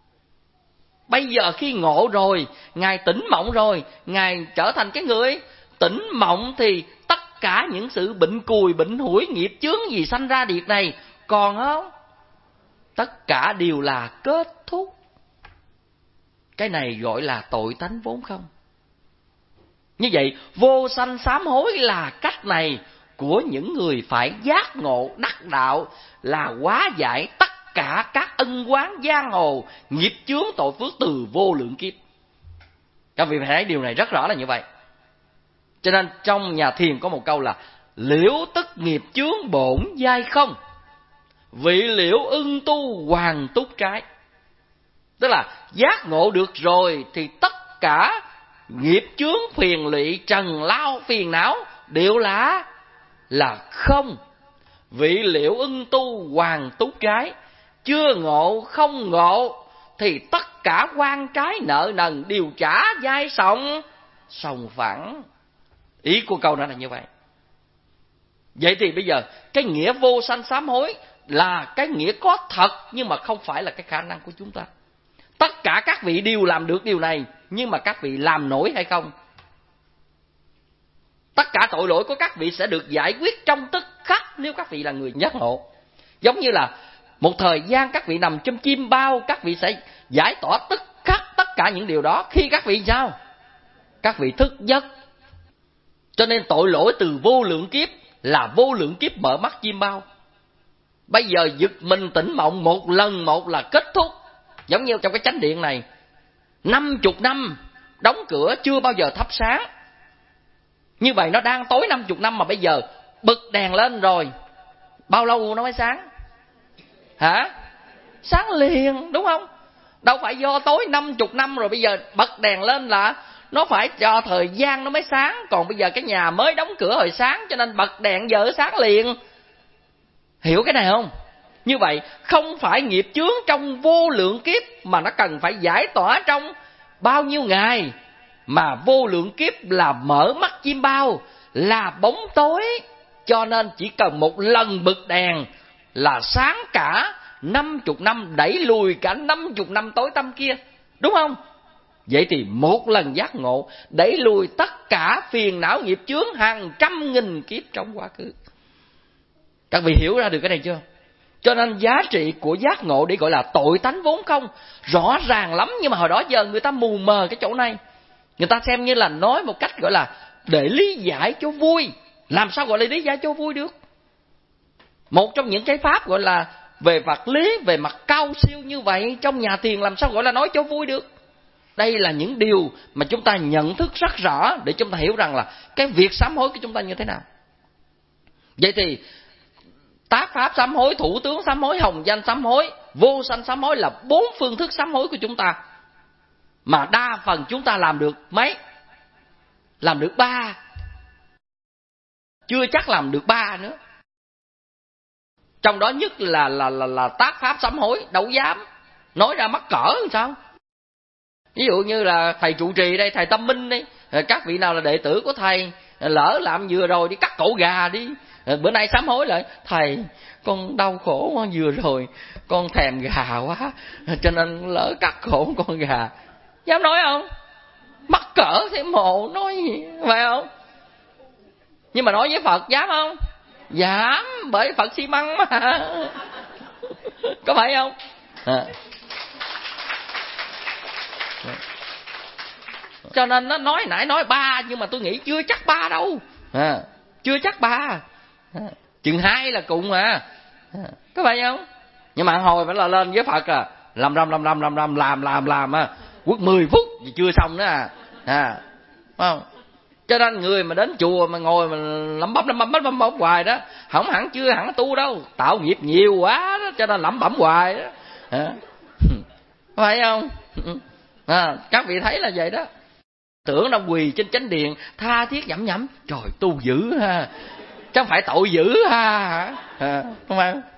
Bây giờ khi ngộ rồi, ngài tỉnh mộng rồi, ngài trở thành cái người tỉnh mộng thì tất cả những sự bệnh cùi, bệnh hủi, nghiệp chướng gì sanh ra điệt này còn không? Tất cả đều là kết thúc. Cái này gọi là tội tánh vốn không. Như vậy, vô sanh sám hối là cách này của những người phải giác ngộ đắc đạo, là hóa giải tất cả các ân oán giang hồ, nghiệp chướng tội phước từ vô lượng kiếp. Các vị phải thấy điều này rất rõ là như vậy. Cho nên trong nhà thiền có một câu là liễu tức nghiệp chướng bổn giai không, vị liễu ưng tu hoàng túc trái. Tức là giác ngộ được rồi thì tất cả nghiệp chướng phiền lụy trần lao phiền não đều là là không. Vị liễu ưng tu hoàng túc trái, chưa ngộ không ngộ thì tất cả quan trái nợ nần đều trả dai sòng sòng phẳng. Ý của câu đó là như vậy. Vậy thì bây giờ cái nghĩa vô sanh sám hối là cái nghĩa có thật, nhưng mà không phải là cái khả năng của chúng ta. Tất cả các vị đều làm được điều này, nhưng mà các vị làm nổi hay không? Tất cả tội lỗi của các vị sẽ được giải quyết trong tức khắc nếu các vị là người giác ngộ. Giống như là một thời gian các vị nằm trong chim bao, các vị sẽ giải tỏa tức khắc tất cả những điều đó khi các vị sao? Các vị thức giấc. Cho nên tội lỗi từ vô lượng kiếp là vô lượng kiếp mở mắt chim bao. Bây giờ giật mình tỉnh mộng một lần một là kết thúc. Giống như trong cái chánh điện này, năm chục năm đóng cửa chưa bao giờ thắp sáng. Như vậy nó đang tối năm chục năm mà bây giờ bật đèn lên rồi, bao lâu nó mới sáng? Hả? Sáng liền, đúng không? Đâu phải do tối năm chục năm rồi bây giờ bật đèn lên là nó phải cho thời gian nó mới sáng. Còn bây giờ cái nhà mới đóng cửa hồi sáng, cho nên bật đèn giờ sáng liền. Hiểu cái này không? Như vậy không phải nghiệp chướng trong vô lượng kiếp, mà nó cần phải giải tỏa trong bao nhiêu ngày. Mà vô lượng kiếp là mở mắt chim bao, là bóng tối. Cho nên chỉ cần một lần bật đèn là sáng cả năm chục năm, đẩy lùi cả năm chục năm tối tăm kia. Đúng không? Vậy thì một lần giác ngộ đẩy lùi tất cả phiền não nghiệp chướng hàng trăm nghìn kiếp trong quá khứ. Các vị hiểu ra được cái này chưa? Cho nên giá trị của giác ngộ để gọi là tội tánh vốn không rõ ràng lắm. Nhưng mà hồi đó giờ người ta mù mờ cái chỗ này. Người ta xem như là nói một cách gọi là để lý giải cho vui. Làm sao gọi là lý giải cho vui được? Một trong những cái pháp gọi là về vật lý, về mặt cao siêu như vậy, trong nhà thiền làm sao gọi là nói cho vui được? Đây là những điều mà chúng ta nhận thức rất rõ để chúng ta hiểu rằng là cái việc sám hối của chúng ta như thế nào. Vậy thì tác pháp sám hối, thủ tướng sám hối, hồng danh sám hối, vô sanh sám hối là bốn phương thức sám hối của chúng ta. Mà đa phần chúng ta làm được mấy? Làm được ba. Chưa chắc làm được ba nữa. Trong đó nhất là là là, là tác pháp sám hối, đâu dám nói ra mắc cỡ làm sao? Ví dụ như là thầy trụ trì đây, thầy Tâm Minh đây, các vị nào là đệ tử của thầy, lỡ làm vừa rồi đi cắt cổ gà đi, bữa nay sám hối lại, thầy con đau khổ quá, vừa rồi con thèm gà quá cho nên lỡ cắt cổ con gà. Dám nói không? Mắc cỡ thế mồ nói gì, phải không? Nhưng mà nói với Phật dám không? Dám, bởi Phật xi măng mà. Có phải không? À. Cho nên nó nói nãy nói ba, nhưng mà tôi nghĩ chưa chắc ba đâu. À, chưa chắc ba. À, chừng hai là cùng mà. À, có phải không? Nhưng mà hồi phải là lên với Phật à, làm làm làm làm làm làm làm làm làm à, quất mười phút thì chưa xong nữa à. À, phải không? Cho nên người mà đến chùa mà ngồi mà lẩm bẩm lẩm bẩm lẩm bẩm hoài đó, không hẳn chưa hẳn tu đâu, tạo nghiệp nhiều quá đó, cho nên lẩm bẩm hoài đó. À, phải không? À, các vị thấy là vậy đó. Tưởng đâu quỳ trên chánh điện tha thiết nhẩm nhẩm, trời tu dữ ha, chứ không phải tội dữ ha. À, không phải không?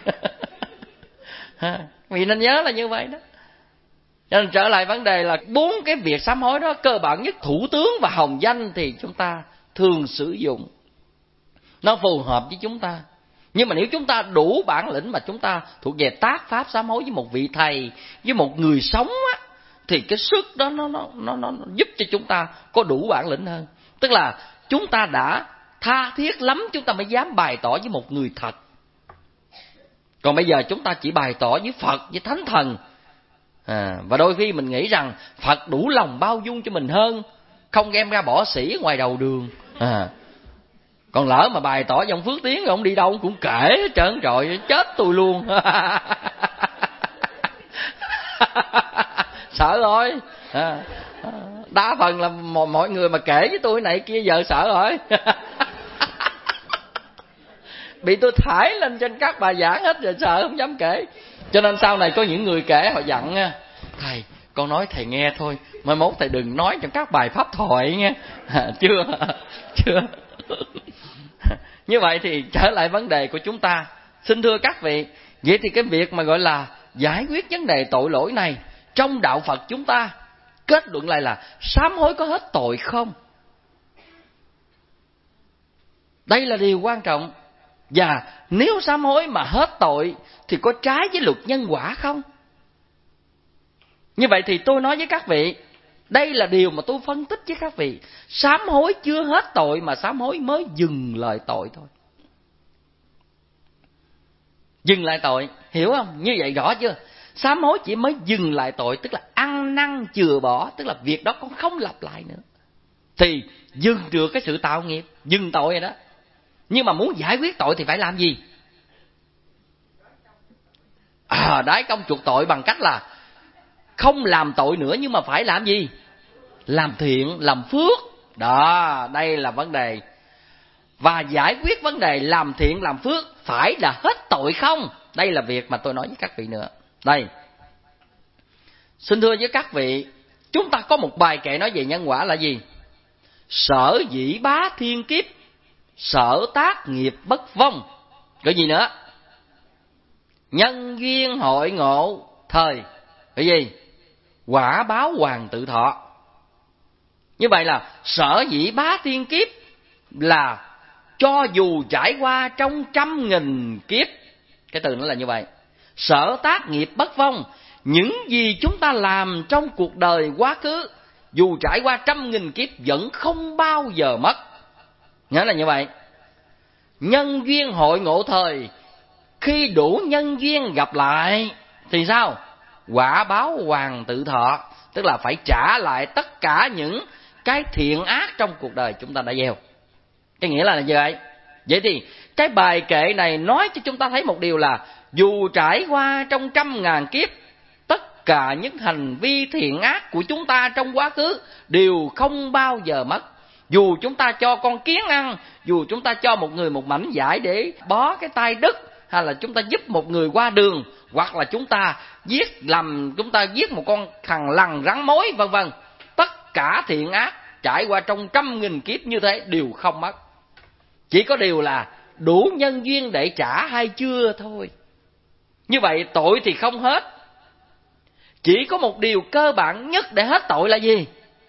À, vì nên nhớ là như vậy đó. Cho nên trở lại vấn đề là bốn cái việc sám hối đó, cơ bản nhất thủ tướng và hồng danh thì chúng ta thường sử dụng, nó phù hợp với chúng ta. Nhưng mà nếu chúng ta đủ bản lĩnh mà chúng ta thuộc về tác pháp sám hối với một vị thầy, với một người sống á, thì cái sức đó nó, nó, nó, nó giúp cho chúng ta có đủ bản lĩnh hơn. Tức là chúng ta đã tha thiết lắm chúng ta mới dám bày tỏ với một người thật. Còn bây giờ chúng ta chỉ bày tỏ với Phật, với Thánh Thần. À, và đôi khi mình nghĩ rằng Phật đủ lòng bao dung cho mình hơn, không đem ra bỏ xỉ ngoài đầu đường. À, còn lỡ mà bày tỏ với ông Phước Tiến, ông đi đâu ông cũng kể hết trơn rồi, chết tôi luôn. Sợ rồi. À, đa phần là mọi người mà kể với tôi này kia giờ sợ rồi. Bị tôi thải lên trên các bài giảng hết rồi, sợ không dám kể. Cho nên sau này có những người kể họ dặn nha: thầy, con nói thầy nghe thôi, mai mốt thầy đừng nói trong các bài pháp thoại nghe. À, chưa chưa Như vậy thì trở lại vấn đề của chúng ta. Xin thưa các vị, vậy thì cái việc mà gọi là giải quyết vấn đề tội lỗi này trong đạo Phật chúng ta, kết luận lại là sám hối có hết tội không? Đây là điều quan trọng. Và nếu sám hối mà hết tội thì có trái với luật nhân quả không? Như vậy thì tôi nói với các vị, đây là điều mà tôi phân tích với các vị. Sám hối chưa hết tội mà sám hối mới dừng lại tội thôi. Dừng lại tội, hiểu không? Như vậy rõ chưa? Sám hối chỉ mới dừng lại tội, tức là ăn năn chừa bỏ, tức là việc đó con không lặp lại nữa, thì dừng được cái sự tạo nghiệp, dừng tội rồi đó. Nhưng mà muốn giải quyết tội thì phải làm gì? À, đái công chuộc tội bằng cách là không làm tội nữa, nhưng mà phải làm gì? Làm thiện, làm phước. Đó, đây là vấn đề. Và giải quyết vấn đề làm thiện, làm phước phải là hết tội không? Đây là việc mà tôi nói với các vị nữa. Đây, xin thưa với các vị, chúng ta có một bài kệ nói về nhân quả là gì? Sở dĩ bá thiên kiếp, sở tác nghiệp bất vong. Cái gì nữa? Nhân duyên hội ngộ thời. Cái gì? Quả báo hoàng tự thọ. Như vậy là sở dĩ bá thiên kiếp là cho dù trải qua trong trăm nghìn kiếp. Cái từ nó là như vậy. Sở tác nghiệp bất vong, những gì chúng ta làm trong cuộc đời quá khứ, dù trải qua trăm nghìn kiếp vẫn không bao giờ mất. Nghĩa là như vậy. Nhân duyên hội ngộ thời, khi đủ nhân duyên gặp lại thì sao? Quả báo hoàng tự thọ, tức là phải trả lại tất cả những cái thiện ác trong cuộc đời chúng ta đã gieo. Cái nghĩa là như vậy. Vậy thì cái bài kệ này nói cho chúng ta thấy một điều là dù trải qua trong trăm ngàn kiếp, tất cả những hành vi thiện ác của chúng ta trong quá khứ đều không bao giờ mất. Dù chúng ta cho con kiến ăn, dù chúng ta cho một người một mảnh vải để bó cái tay đứt, hay là chúng ta giúp một người qua đường, hoặc là chúng ta giết lầm, chúng ta giết một con thằn lằn rắn mối, vân vân. Tất cả thiện ác trải qua trong trăm nghìn kiếp như thế đều không mất. Chỉ có điều là đủ nhân duyên để trả hay chưa thôi. Như vậy tội thì không hết. Chỉ có một điều cơ bản nhất để hết tội là gì?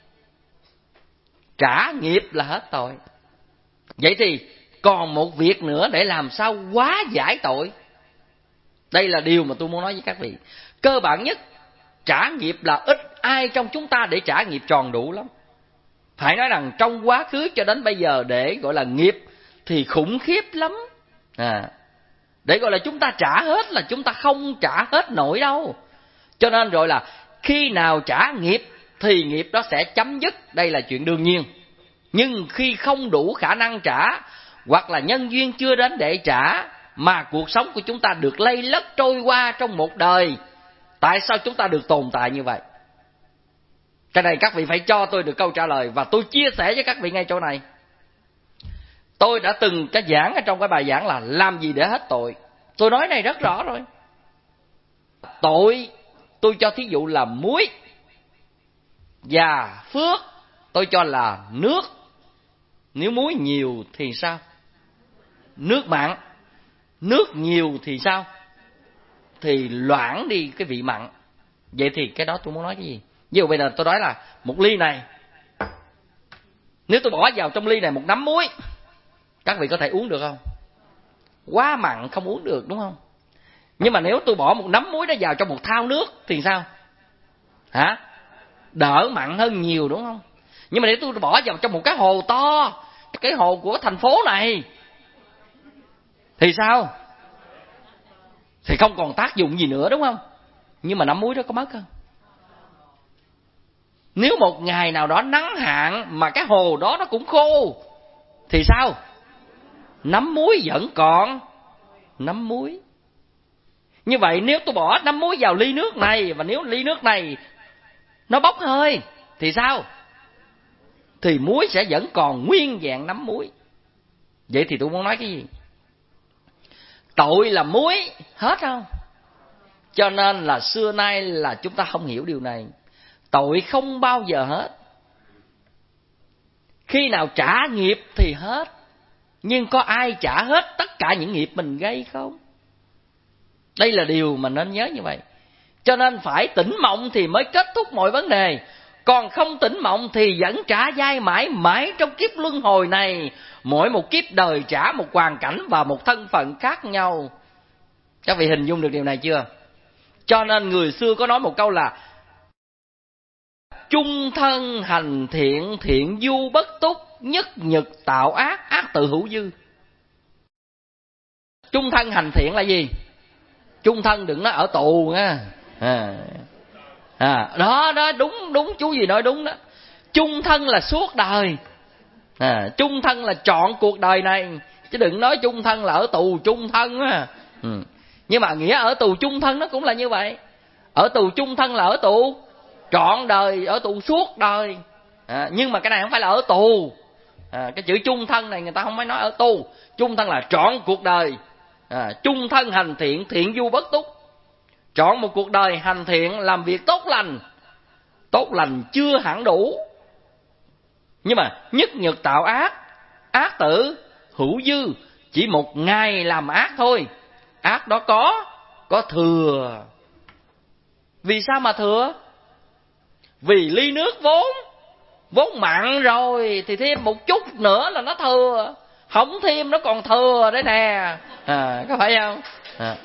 Trả nghiệp là hết tội. Vậy thì còn một việc nữa để làm sao hóa giải tội. Đây là điều mà tôi muốn nói với các vị. Cơ bản nhất, trả nghiệp là ít ai trong chúng ta để trả nghiệp tròn đủ lắm. Phải nói rằng trong quá khứ cho đến bây giờ để gọi là nghiệp thì khủng khiếp lắm. À, để gọi là chúng ta trả hết là chúng ta không trả hết nổi đâu. Cho nên rồi là khi nào trả nghiệp thì nghiệp đó sẽ chấm dứt. Đây là chuyện đương nhiên. Nhưng khi không đủ khả năng trả, hoặc là nhân duyên chưa đến để trả, mà cuộc sống của chúng ta được lây lất trôi qua trong một đời, tại sao chúng ta được tồn tại như vậy? Cái này các vị phải cho tôi được câu trả lời. Và tôi chia sẻ với các vị ngay chỗ này. Tôi đã từng cái giảng ở trong cái bài giảng là làm gì để hết tội. Tôi nói này rất rõ rồi. Tội tôi cho thí dụ là muối, và phước tôi cho là nước. Nếu muối nhiều thì sao? Nước mặn. Nước nhiều thì sao? Thì loãng đi cái vị mặn. Vậy thì cái đó tôi muốn nói cái gì? Ví dụ bây giờ tôi nói là một ly này, nếu tôi bỏ vào trong ly này một nắm muối, các vị có thể uống được không? Quá mặn không uống được, đúng không? Nhưng mà nếu tôi bỏ một nắm muối đó vào trong một thau nước thì sao? Hả? Đỡ mặn hơn nhiều, đúng không? Nhưng mà nếu tôi bỏ vào trong một cái hồ to, cái hồ của thành phố này thì sao? Thì không còn tác dụng gì nữa, đúng không? Nhưng mà nắm muối đó có mất không? Nếu một ngày nào đó nắng hạn mà cái hồ đó nó cũng khô thì sao? Nắm muối vẫn còn nắm muối. Như vậy nếu tôi bỏ nắm muối vào ly nước này, và nếu ly nước này nó bốc hơi thì sao? Thì muối sẽ vẫn còn nguyên vẹn nắm muối. Vậy thì tôi muốn nói cái gì? Tội là muối hết không? Cho nên là xưa nay là chúng ta không hiểu điều này. Tội không bao giờ hết. Khi nào trả nghiệp thì hết. Nhưng có ai trả hết tất cả những nghiệp mình gây không? Đây là điều mà nên nhớ như vậy. Cho nên phải tỉnh mộng thì mới kết thúc mọi vấn đề. Còn không tỉnh mộng thì vẫn trả dai mãi mãi trong kiếp luân hồi này. Mỗi một kiếp đời trả một hoàn cảnh và một thân phận khác nhau. Các vị hình dung được điều này chưa? Cho nên người xưa có nói một câu là chung thân hành thiện, thiện du bất túc, nhất nhật tạo ác, ác tự hữu dư. Chung thân hành thiện là gì? Chung thân đừng nói ở tù nha. À, à, đó đó đúng đúng chú gì nói đúng đó. Chung thân là suốt đời. À, chung thân là trọn cuộc đời này, chứ đừng nói chung thân là ở tù chung thân á. Ừ. Nhưng mà nghĩa ở tù chung thân nó cũng là như vậy. Ở tù chung thân là ở tù trọn đời, ở tù suốt đời. À, nhưng mà cái này không phải là ở tù. À, cái chữ chung thân này người ta không phải nói ở tù. Chung thân là trọn cuộc đời. À, chung thân hành thiện, thiện du bất túc. Trọn một cuộc đời hành thiện, làm việc tốt lành. Tốt lành chưa hẳn đủ. Nhưng mà nhất nhật tạo ác, ác tử hữu dư. Chỉ một ngày làm ác thôi, ác đó có, có thừa. Vì sao mà thừa? Vì ly nước vốn Vốn mặn rồi thì thêm một chút nữa là nó thừa. Không thêm nó còn thừa đấy nè. À, có phải không? À.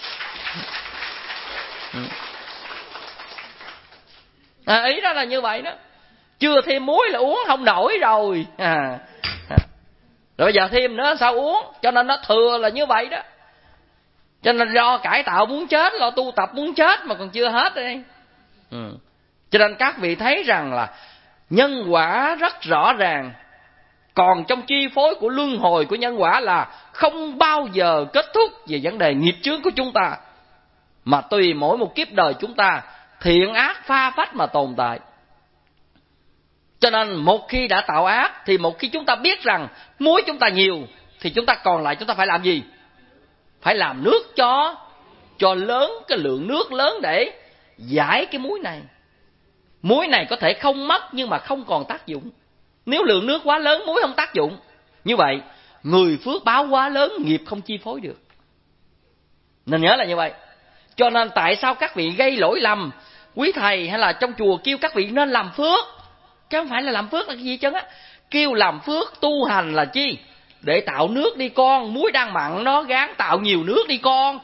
À, ý đó là như vậy đó. Chưa thêm muối là uống không nổi rồi. À. À. Rồi bây giờ thêm nữa sao uống? Cho nên nó thừa là như vậy đó. Cho nên do cải tạo muốn chết, lo tu tập muốn chết mà còn chưa hết đây. Ừ. Cho nên các vị thấy rằng là nhân quả rất rõ ràng. Còn trong chi phối của luân hồi của nhân quả là không bao giờ kết thúc về vấn đề nghiệp chướng của chúng ta, mà tùy mỗi một kiếp đời chúng ta thiện ác pha phách mà tồn tại. Cho nên một khi đã tạo ác thì một khi chúng ta biết rằng muối chúng ta nhiều thì chúng ta còn lại chúng ta phải làm gì? Phải làm nước cho cho lớn, cái lượng nước lớn để giải cái muối này. Muối này có thể không mất nhưng mà không còn tác dụng. Nếu lượng nước quá lớn muối không tác dụng. Như vậy người phước báo quá lớn nghiệp không chi phối được. Nên nhớ là như vậy. Cho nên tại sao các vị gây lỗi lầm, quý thầy hay là trong chùa kêu các vị nên làm phước, chứ không phải là làm phước là cái gì chứ á. Kêu làm phước tu hành là chi? Để tạo nước đi con. Muối đang mặn nó gán tạo nhiều nước đi con.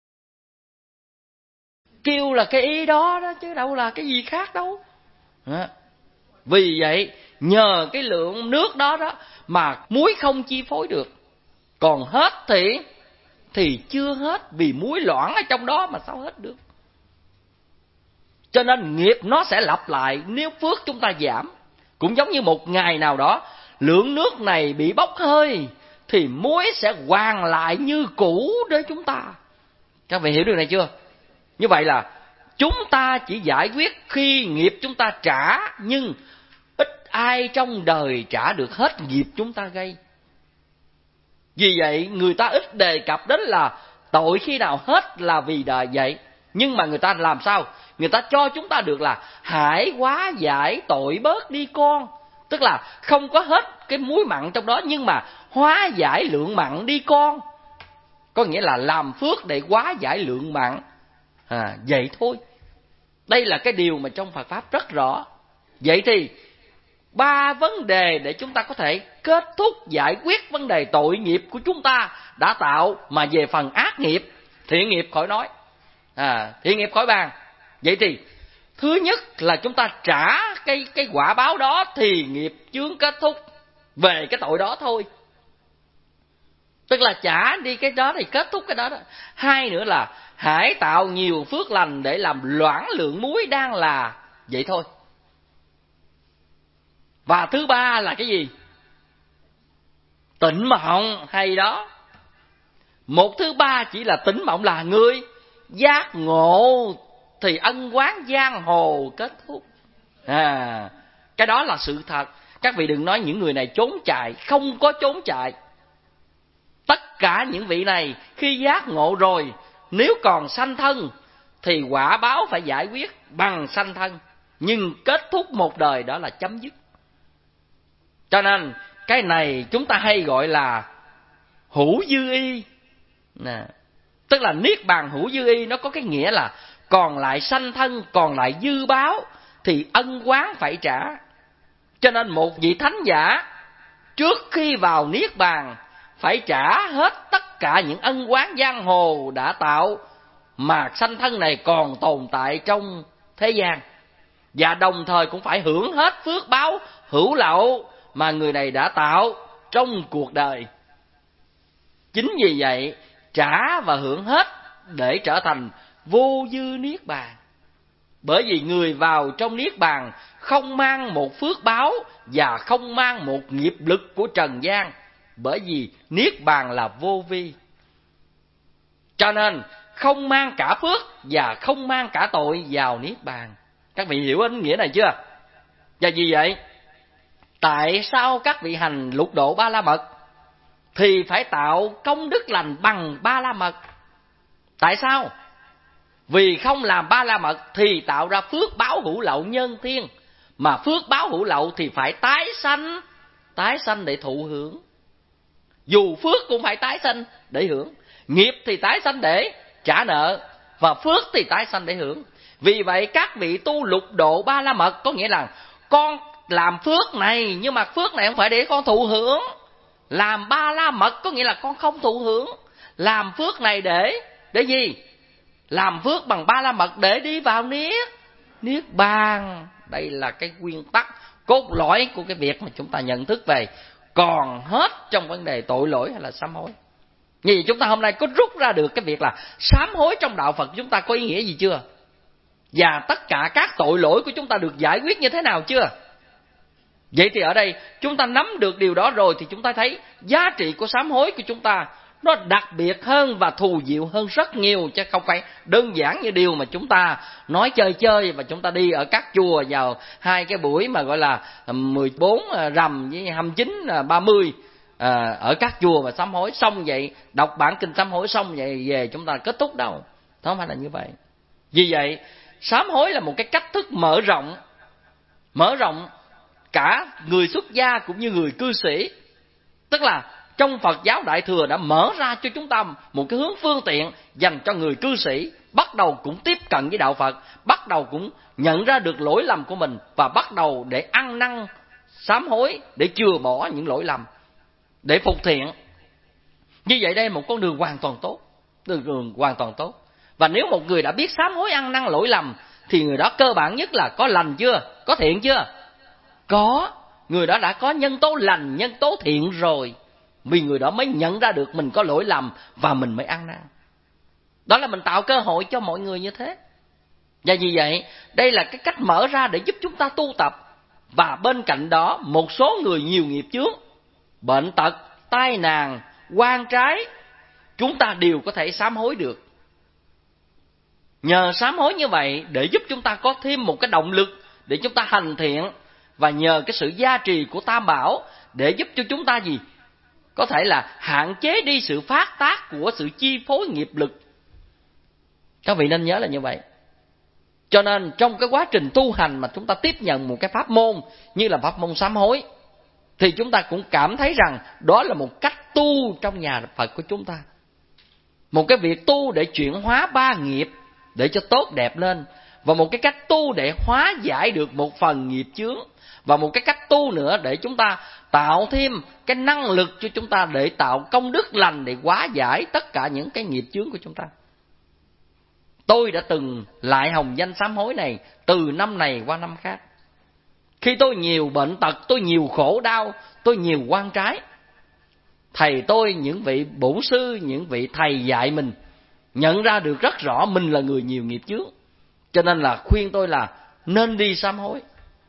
Kêu là cái ý đó đó, chứ đâu là cái gì khác đâu. Đó. Vì vậy nhờ cái lượng nước đó đó mà muối không chi phối được. Còn hết thì Thì chưa hết, vì muối loãng ở trong đó mà sao hết được. Cho nên nghiệp nó sẽ lặp lại nếu phước chúng ta giảm. Cũng giống như một ngày nào đó lượng nước này bị bốc hơi thì muối sẽ hoàn lại như cũ để chúng ta. Các vị hiểu điều này chưa? Như vậy là chúng ta chỉ giải quyết khi nghiệp chúng ta trả, nhưng ít ai trong đời trả được hết nghiệp chúng ta gây. Vì vậy người ta ít đề cập đến là tội khi nào hết là vì đời vậy. Nhưng mà người ta làm sao? Người ta cho chúng ta được là hãy hóa giải tội bớt đi con. Tức là không có hết cái muối mặn trong đó, nhưng mà hóa giải lượng mặn đi con. Có nghĩa là làm phước để hóa giải lượng mặn. À, vậy thôi. Đây là cái điều mà trong Phật Pháp rất rõ. Vậy thì ba vấn đề để chúng ta có thể kết thúc giải quyết vấn đề tội nghiệp của chúng ta đã tạo. Mà về phần ác nghiệp, thiện nghiệp khỏi nói, à, thiện nghiệp khỏi bàn. Vậy thì thứ nhất là chúng ta trả cái, cái quả báo đó thì nghiệp chướng kết thúc. về cái tội đó thôi. Tức là trả đi cái đó thì kết thúc cái đó đó. Hai nữa là hãy tạo nhiều phước lành để làm loãng lượng muối đang là vậy thôi. Và thứ ba là cái gì? Tỉnh mộng. Hay đó. Một thứ ba chỉ là tỉnh mộng là người giác ngộ thì ân oán giang hồ kết thúc. À, cái đó là sự thật. Các vị đừng nói những người này trốn chạy. Không có trốn chạy. Tất cả những vị này khi giác ngộ rồi, nếu còn sanh thân thì quả báo phải giải quyết bằng sanh thân. Nhưng kết thúc một đời đó là chấm dứt. Cho nên cái này chúng ta hay gọi là hữu dư y. Nè, tức là niết bàn hữu dư y, nó có cái nghĩa là còn lại sanh thân, còn lại dư báo thì ân oán phải trả. Cho nên một vị thánh giả trước khi vào niết bàn phải trả hết tất cả những ân oán giang hồ đã tạo mà sanh thân này còn tồn tại trong thế gian. Và đồng thời cũng phải hưởng hết phước báo hữu lậu mà người này đã tạo trong cuộc đời. Chính vì vậy, trả và hưởng hết để trở thành vô dư niết bàn. Bởi vì người vào trong niết bàn không mang một phước báo và không mang một nghiệp lực của trần gian. Bởi vì niết bàn là vô vi. Cho nên không mang cả phước và không mang cả tội vào niết bàn. Các vị hiểu ý nghĩa này chưa? Và vì vậy, tại sao các vị hành lục độ ba la mật thì phải tạo công đức lành bằng ba la mật? Tại sao? Vì không làm ba la mật thì tạo ra phước báo hữu lậu nhân thiên. Mà phước báo hữu lậu thì phải tái sanh, tái sanh để thụ hưởng. Dù phước cũng phải tái sanh để hưởng. Nghiệp thì tái sanh để trả nợ, và phước thì tái sanh để hưởng. Vì vậy các vị tu lục độ ba la mật có nghĩa là con làm phước này, nhưng mà phước này không phải để con thụ hưởng. Làm ba la mật có nghĩa là con không thụ hưởng. Làm phước này để để gì? Làm phước bằng ba la mật để đi vào niết niết bàn. Đây là cái nguyên tắc cốt lõi của cái việc mà chúng ta nhận thức về. Còn hết trong vấn đề tội lỗi hay là sám hối. Như vậy chúng ta hôm nay có rút ra được cái việc là sám hối trong đạo Phật chúng ta có ý nghĩa gì chưa? Và tất cả các tội lỗi của chúng ta được giải quyết như thế nào chưa? Vậy thì ở đây chúng ta nắm được điều đó rồi thì chúng ta thấy giá trị của sám hối của chúng ta nó đặc biệt hơn và thù diệu hơn rất nhiều, chứ không phải đơn giản như điều mà chúng ta nói chơi chơi và chúng ta đi ở các chùa vào hai cái buổi mà gọi là mười bốn rằm với hai mươi chín ba mươi à, ở các chùa mà sám hối xong vậy, đọc bản kinh sám hối xong vậy về chúng ta kết thúc đâu. Nó không phải là như vậy. Vì vậy sám hối là một cái cách thức mở rộng mở rộng cả người xuất gia cũng như người cư sĩ. Tức là trong Phật giáo Đại Thừa đã mở ra cho chúng ta một cái hướng phương tiện dành cho người cư sĩ, bắt đầu cũng tiếp cận với đạo Phật, bắt đầu cũng nhận ra được lỗi lầm của mình và bắt đầu để ăn năn sám hối, để chừa bỏ những lỗi lầm, để phục thiện. Như vậy đây là một con đường hoàn toàn tốt, đường hoàn toàn tốt. Và nếu một người đã biết sám hối ăn năn lỗi lầm thì người đó cơ bản nhất là có lành chưa? Có thiện chưa? Có. Người đó đã có nhân tố lành, nhân tố thiện rồi. Vì người đó mới nhận ra được mình có lỗi lầm và mình mới ăn năn. Đó là mình tạo cơ hội cho mọi người như thế. Và vì vậy, đây là cái cách mở ra để giúp chúng ta tu tập. Và bên cạnh đó, một số người nhiều nghiệp chướng, bệnh tật, tai nạn, oan trái, chúng ta đều có thể sám hối được. Nhờ sám hối như vậy để giúp chúng ta có thêm một cái động lực để chúng ta hành thiện. Và nhờ cái sự gia trì của Tam Bảo để giúp cho chúng ta gì? Có thể là hạn chế đi sự phát tác của sự chi phối nghiệp lực. Các vị nên nhớ là như vậy. Cho nên trong cái quá trình tu hành mà chúng ta tiếp nhận một cái pháp môn như là pháp môn sám hối, thì chúng ta cũng cảm thấy rằng đó là một cách tu trong nhà Phật của chúng ta. Một cái việc tu để chuyển hóa ba nghiệp để cho tốt đẹp lên. Và một cái cách tu để hóa giải được một phần nghiệp chướng. Và một cái cách tu nữa để chúng ta tạo thêm cái năng lực cho chúng ta để tạo công đức lành để hóa giải tất cả những cái nghiệp chướng của chúng ta. Tôi đã từng lại hồng danh sám hối này từ năm này qua năm khác. Khi tôi nhiều bệnh tật, tôi nhiều khổ đau, tôi nhiều oan trái, thầy tôi, những vị bổn sư, những vị thầy dạy mình nhận ra được rất rõ mình là người nhiều nghiệp chướng. Cho nên là khuyên tôi là nên đi sám hối.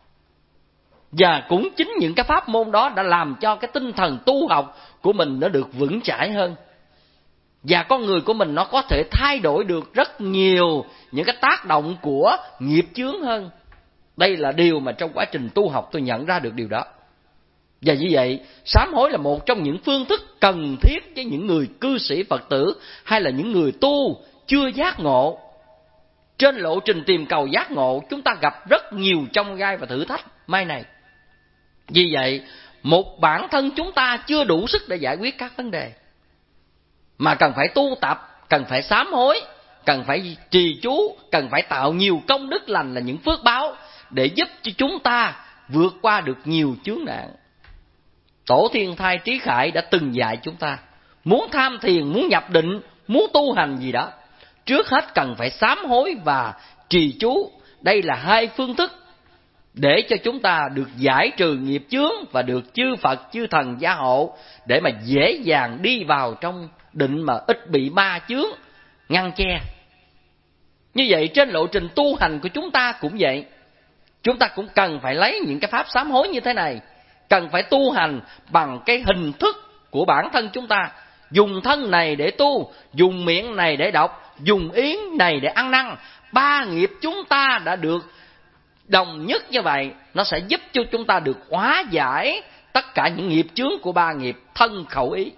Và cũng chính những cái pháp môn đó đã làm cho cái tinh thần tu học của mình nó được vững chãi hơn. Và con người của mình nó có thể thay đổi được rất nhiều những cái tác động của nghiệp chướng hơn. Đây là điều mà trong quá trình tu học tôi nhận ra được điều đó. Và như vậy, sám hối là một trong những phương thức cần thiết với những người cư sĩ Phật tử hay là những người tu chưa giác ngộ. Trên lộ trình tìm cầu giác ngộ, chúng ta gặp rất nhiều chông gai và thử thách mai này. Vì vậy, một bản thân chúng ta chưa đủ sức để giải quyết các vấn đề, mà cần phải tu tập, cần phải sám hối, cần phải trì chú, cần phải tạo nhiều công đức lành là những phước báo để giúp cho chúng ta vượt qua được nhiều chướng nạn. Tổ Thiên Thai Trí Khải đã từng dạy chúng ta, muốn tham thiền, muốn nhập định, muốn tu hành gì đó, trước hết cần phải sám hối và trì chú. Đây là hai phương thức để cho chúng ta được giải trừ nghiệp chướng và được chư Phật, chư Thần gia hộ, để mà dễ dàng đi vào trong định mà ít bị ma chướng ngăn che. Như vậy trên lộ trình tu hành của chúng ta cũng vậy. Chúng ta cũng cần phải lấy những cái pháp sám hối như thế này, cần phải tu hành bằng cái hình thức của bản thân chúng ta. Dùng thân này để tu, dùng miệng này để đọc, dùng yến này để ăn năn. Ba nghiệp chúng ta đã được đồng nhất như vậy, nó sẽ giúp cho chúng ta được hóa giải tất cả những nghiệp chướng của ba nghiệp thân khẩu ý,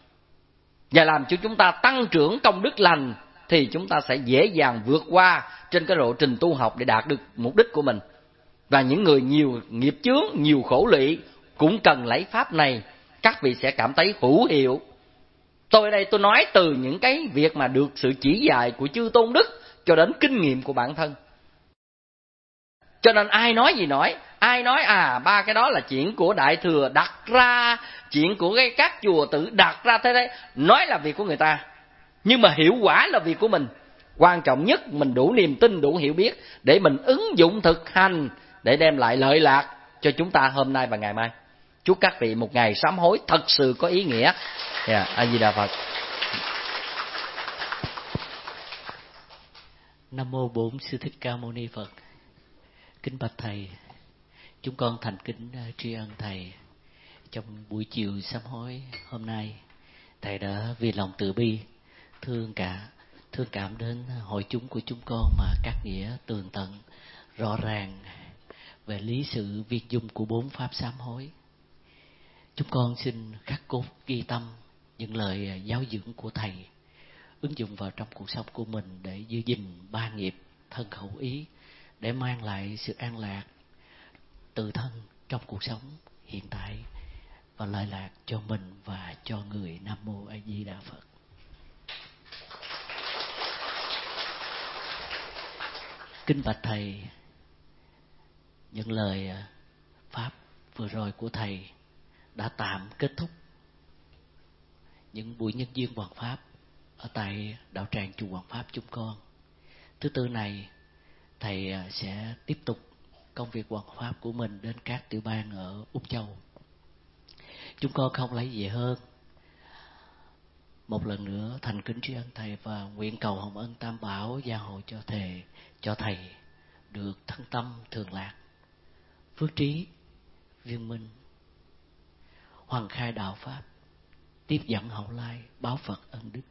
và làm cho chúng ta tăng trưởng công đức lành, thì chúng ta sẽ dễ dàng vượt qua trên cái lộ trình tu học để đạt được mục đích của mình. Và những người nhiều nghiệp chướng, nhiều khổ lụy cũng cần lấy pháp này, các vị sẽ cảm thấy hữu hiệu. Tôi ở đây tôi nói từ những cái việc mà được sự chỉ dạy của chư Tôn Đức cho đến kinh nghiệm của bản thân. Cho nên ai nói gì nói, ai nói à ba cái đó là chuyện của Đại Thừa đặt ra, chuyện của cái các chùa tự đặt ra thế đấy, nói là việc của người ta, nhưng mà hiệu quả là việc của mình. Quan trọng nhất mình đủ niềm tin, đủ hiểu biết để mình ứng dụng thực hành để đem lại lợi lạc cho chúng ta hôm nay và ngày mai. Chúc các vị một ngày sám hối thật sự có ý nghĩa. Yeah, A Di Đà Phật. Nam mô Bổn Sư Thích Ca Mâu Ni Phật. Kính bạch thầy, chúng con thành kính tri ân thầy. Trong buổi chiều sám hối hôm nay, thầy đã vì lòng từ bi thương cả thương cảm đến hội chúng của chúng con mà các nghĩa tường tận rõ ràng về lý sự viên dung của bốn pháp sám hối. Chúng con xin khắc cốt ghi tâm những lời giáo dưỡng của thầy, ứng dụng vào trong cuộc sống của mình để giữ gìn ba nghiệp thân khẩu ý, để mang lại sự an lạc tự thân trong cuộc sống hiện tại và lợi lạc cho mình và cho người. Nam mô A Di Đà Phật. Kính bạch thầy, những lời pháp vừa rồi của thầy đã tạm kết thúc những buổi nhân duyên hoàn pháp ở tại đạo tràng chùa Hoàng Pháp chúng con. Thứ tư này thầy sẽ tiếp tục công việc hoàn pháp của mình đến các tiểu bang ở Úc Châu. Chúng con không lấy gì hơn một lần nữa thành kính tri ân thầy và nguyện cầu hồng ân Tam Bảo gia hộ cho thầy cho thầy được thân tâm thường lạc, phước trí viên minh, hoàng khai đạo pháp, tiếp dẫn hậu lai, báo Phật ân đức.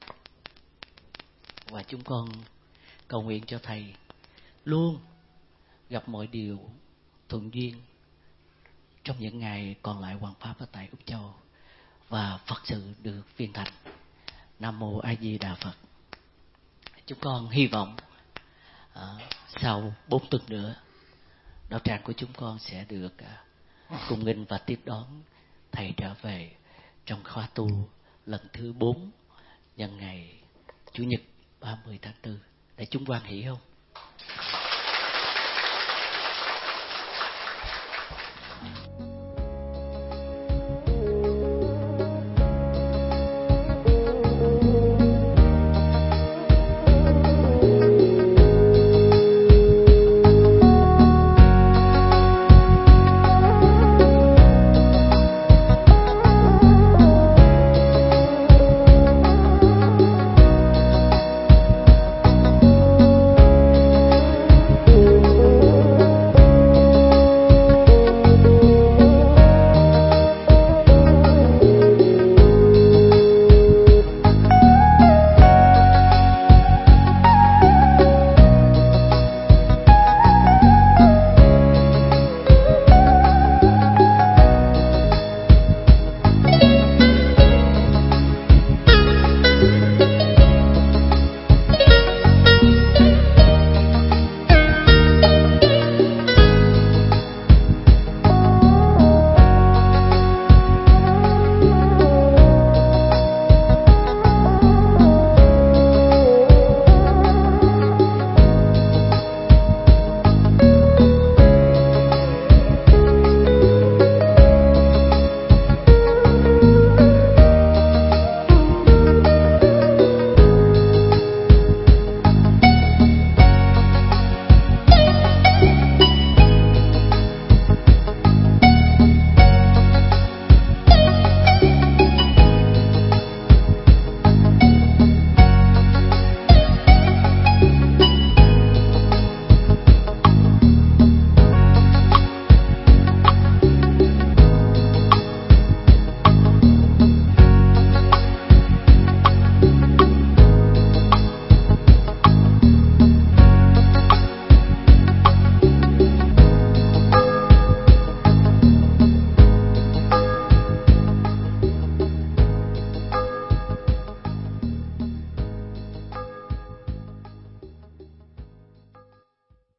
Và chúng con cầu nguyện cho thầy luôn gặp mọi điều thuận duyên trong những ngày còn lại hoàn pháp ở tại Úc Châu và Phật sự được viên thành. Nam mô A Di Đà Phật. Chúng con hy vọng à, sau bốn tuần nữa đạo tràng của chúng con sẽ được à, cung nghinh và tiếp đón thầy trở về trong khóa tu lần thứ bốn nhân ngày Chủ nhật ba mươi tháng tư. Để chúng quan hỷ không?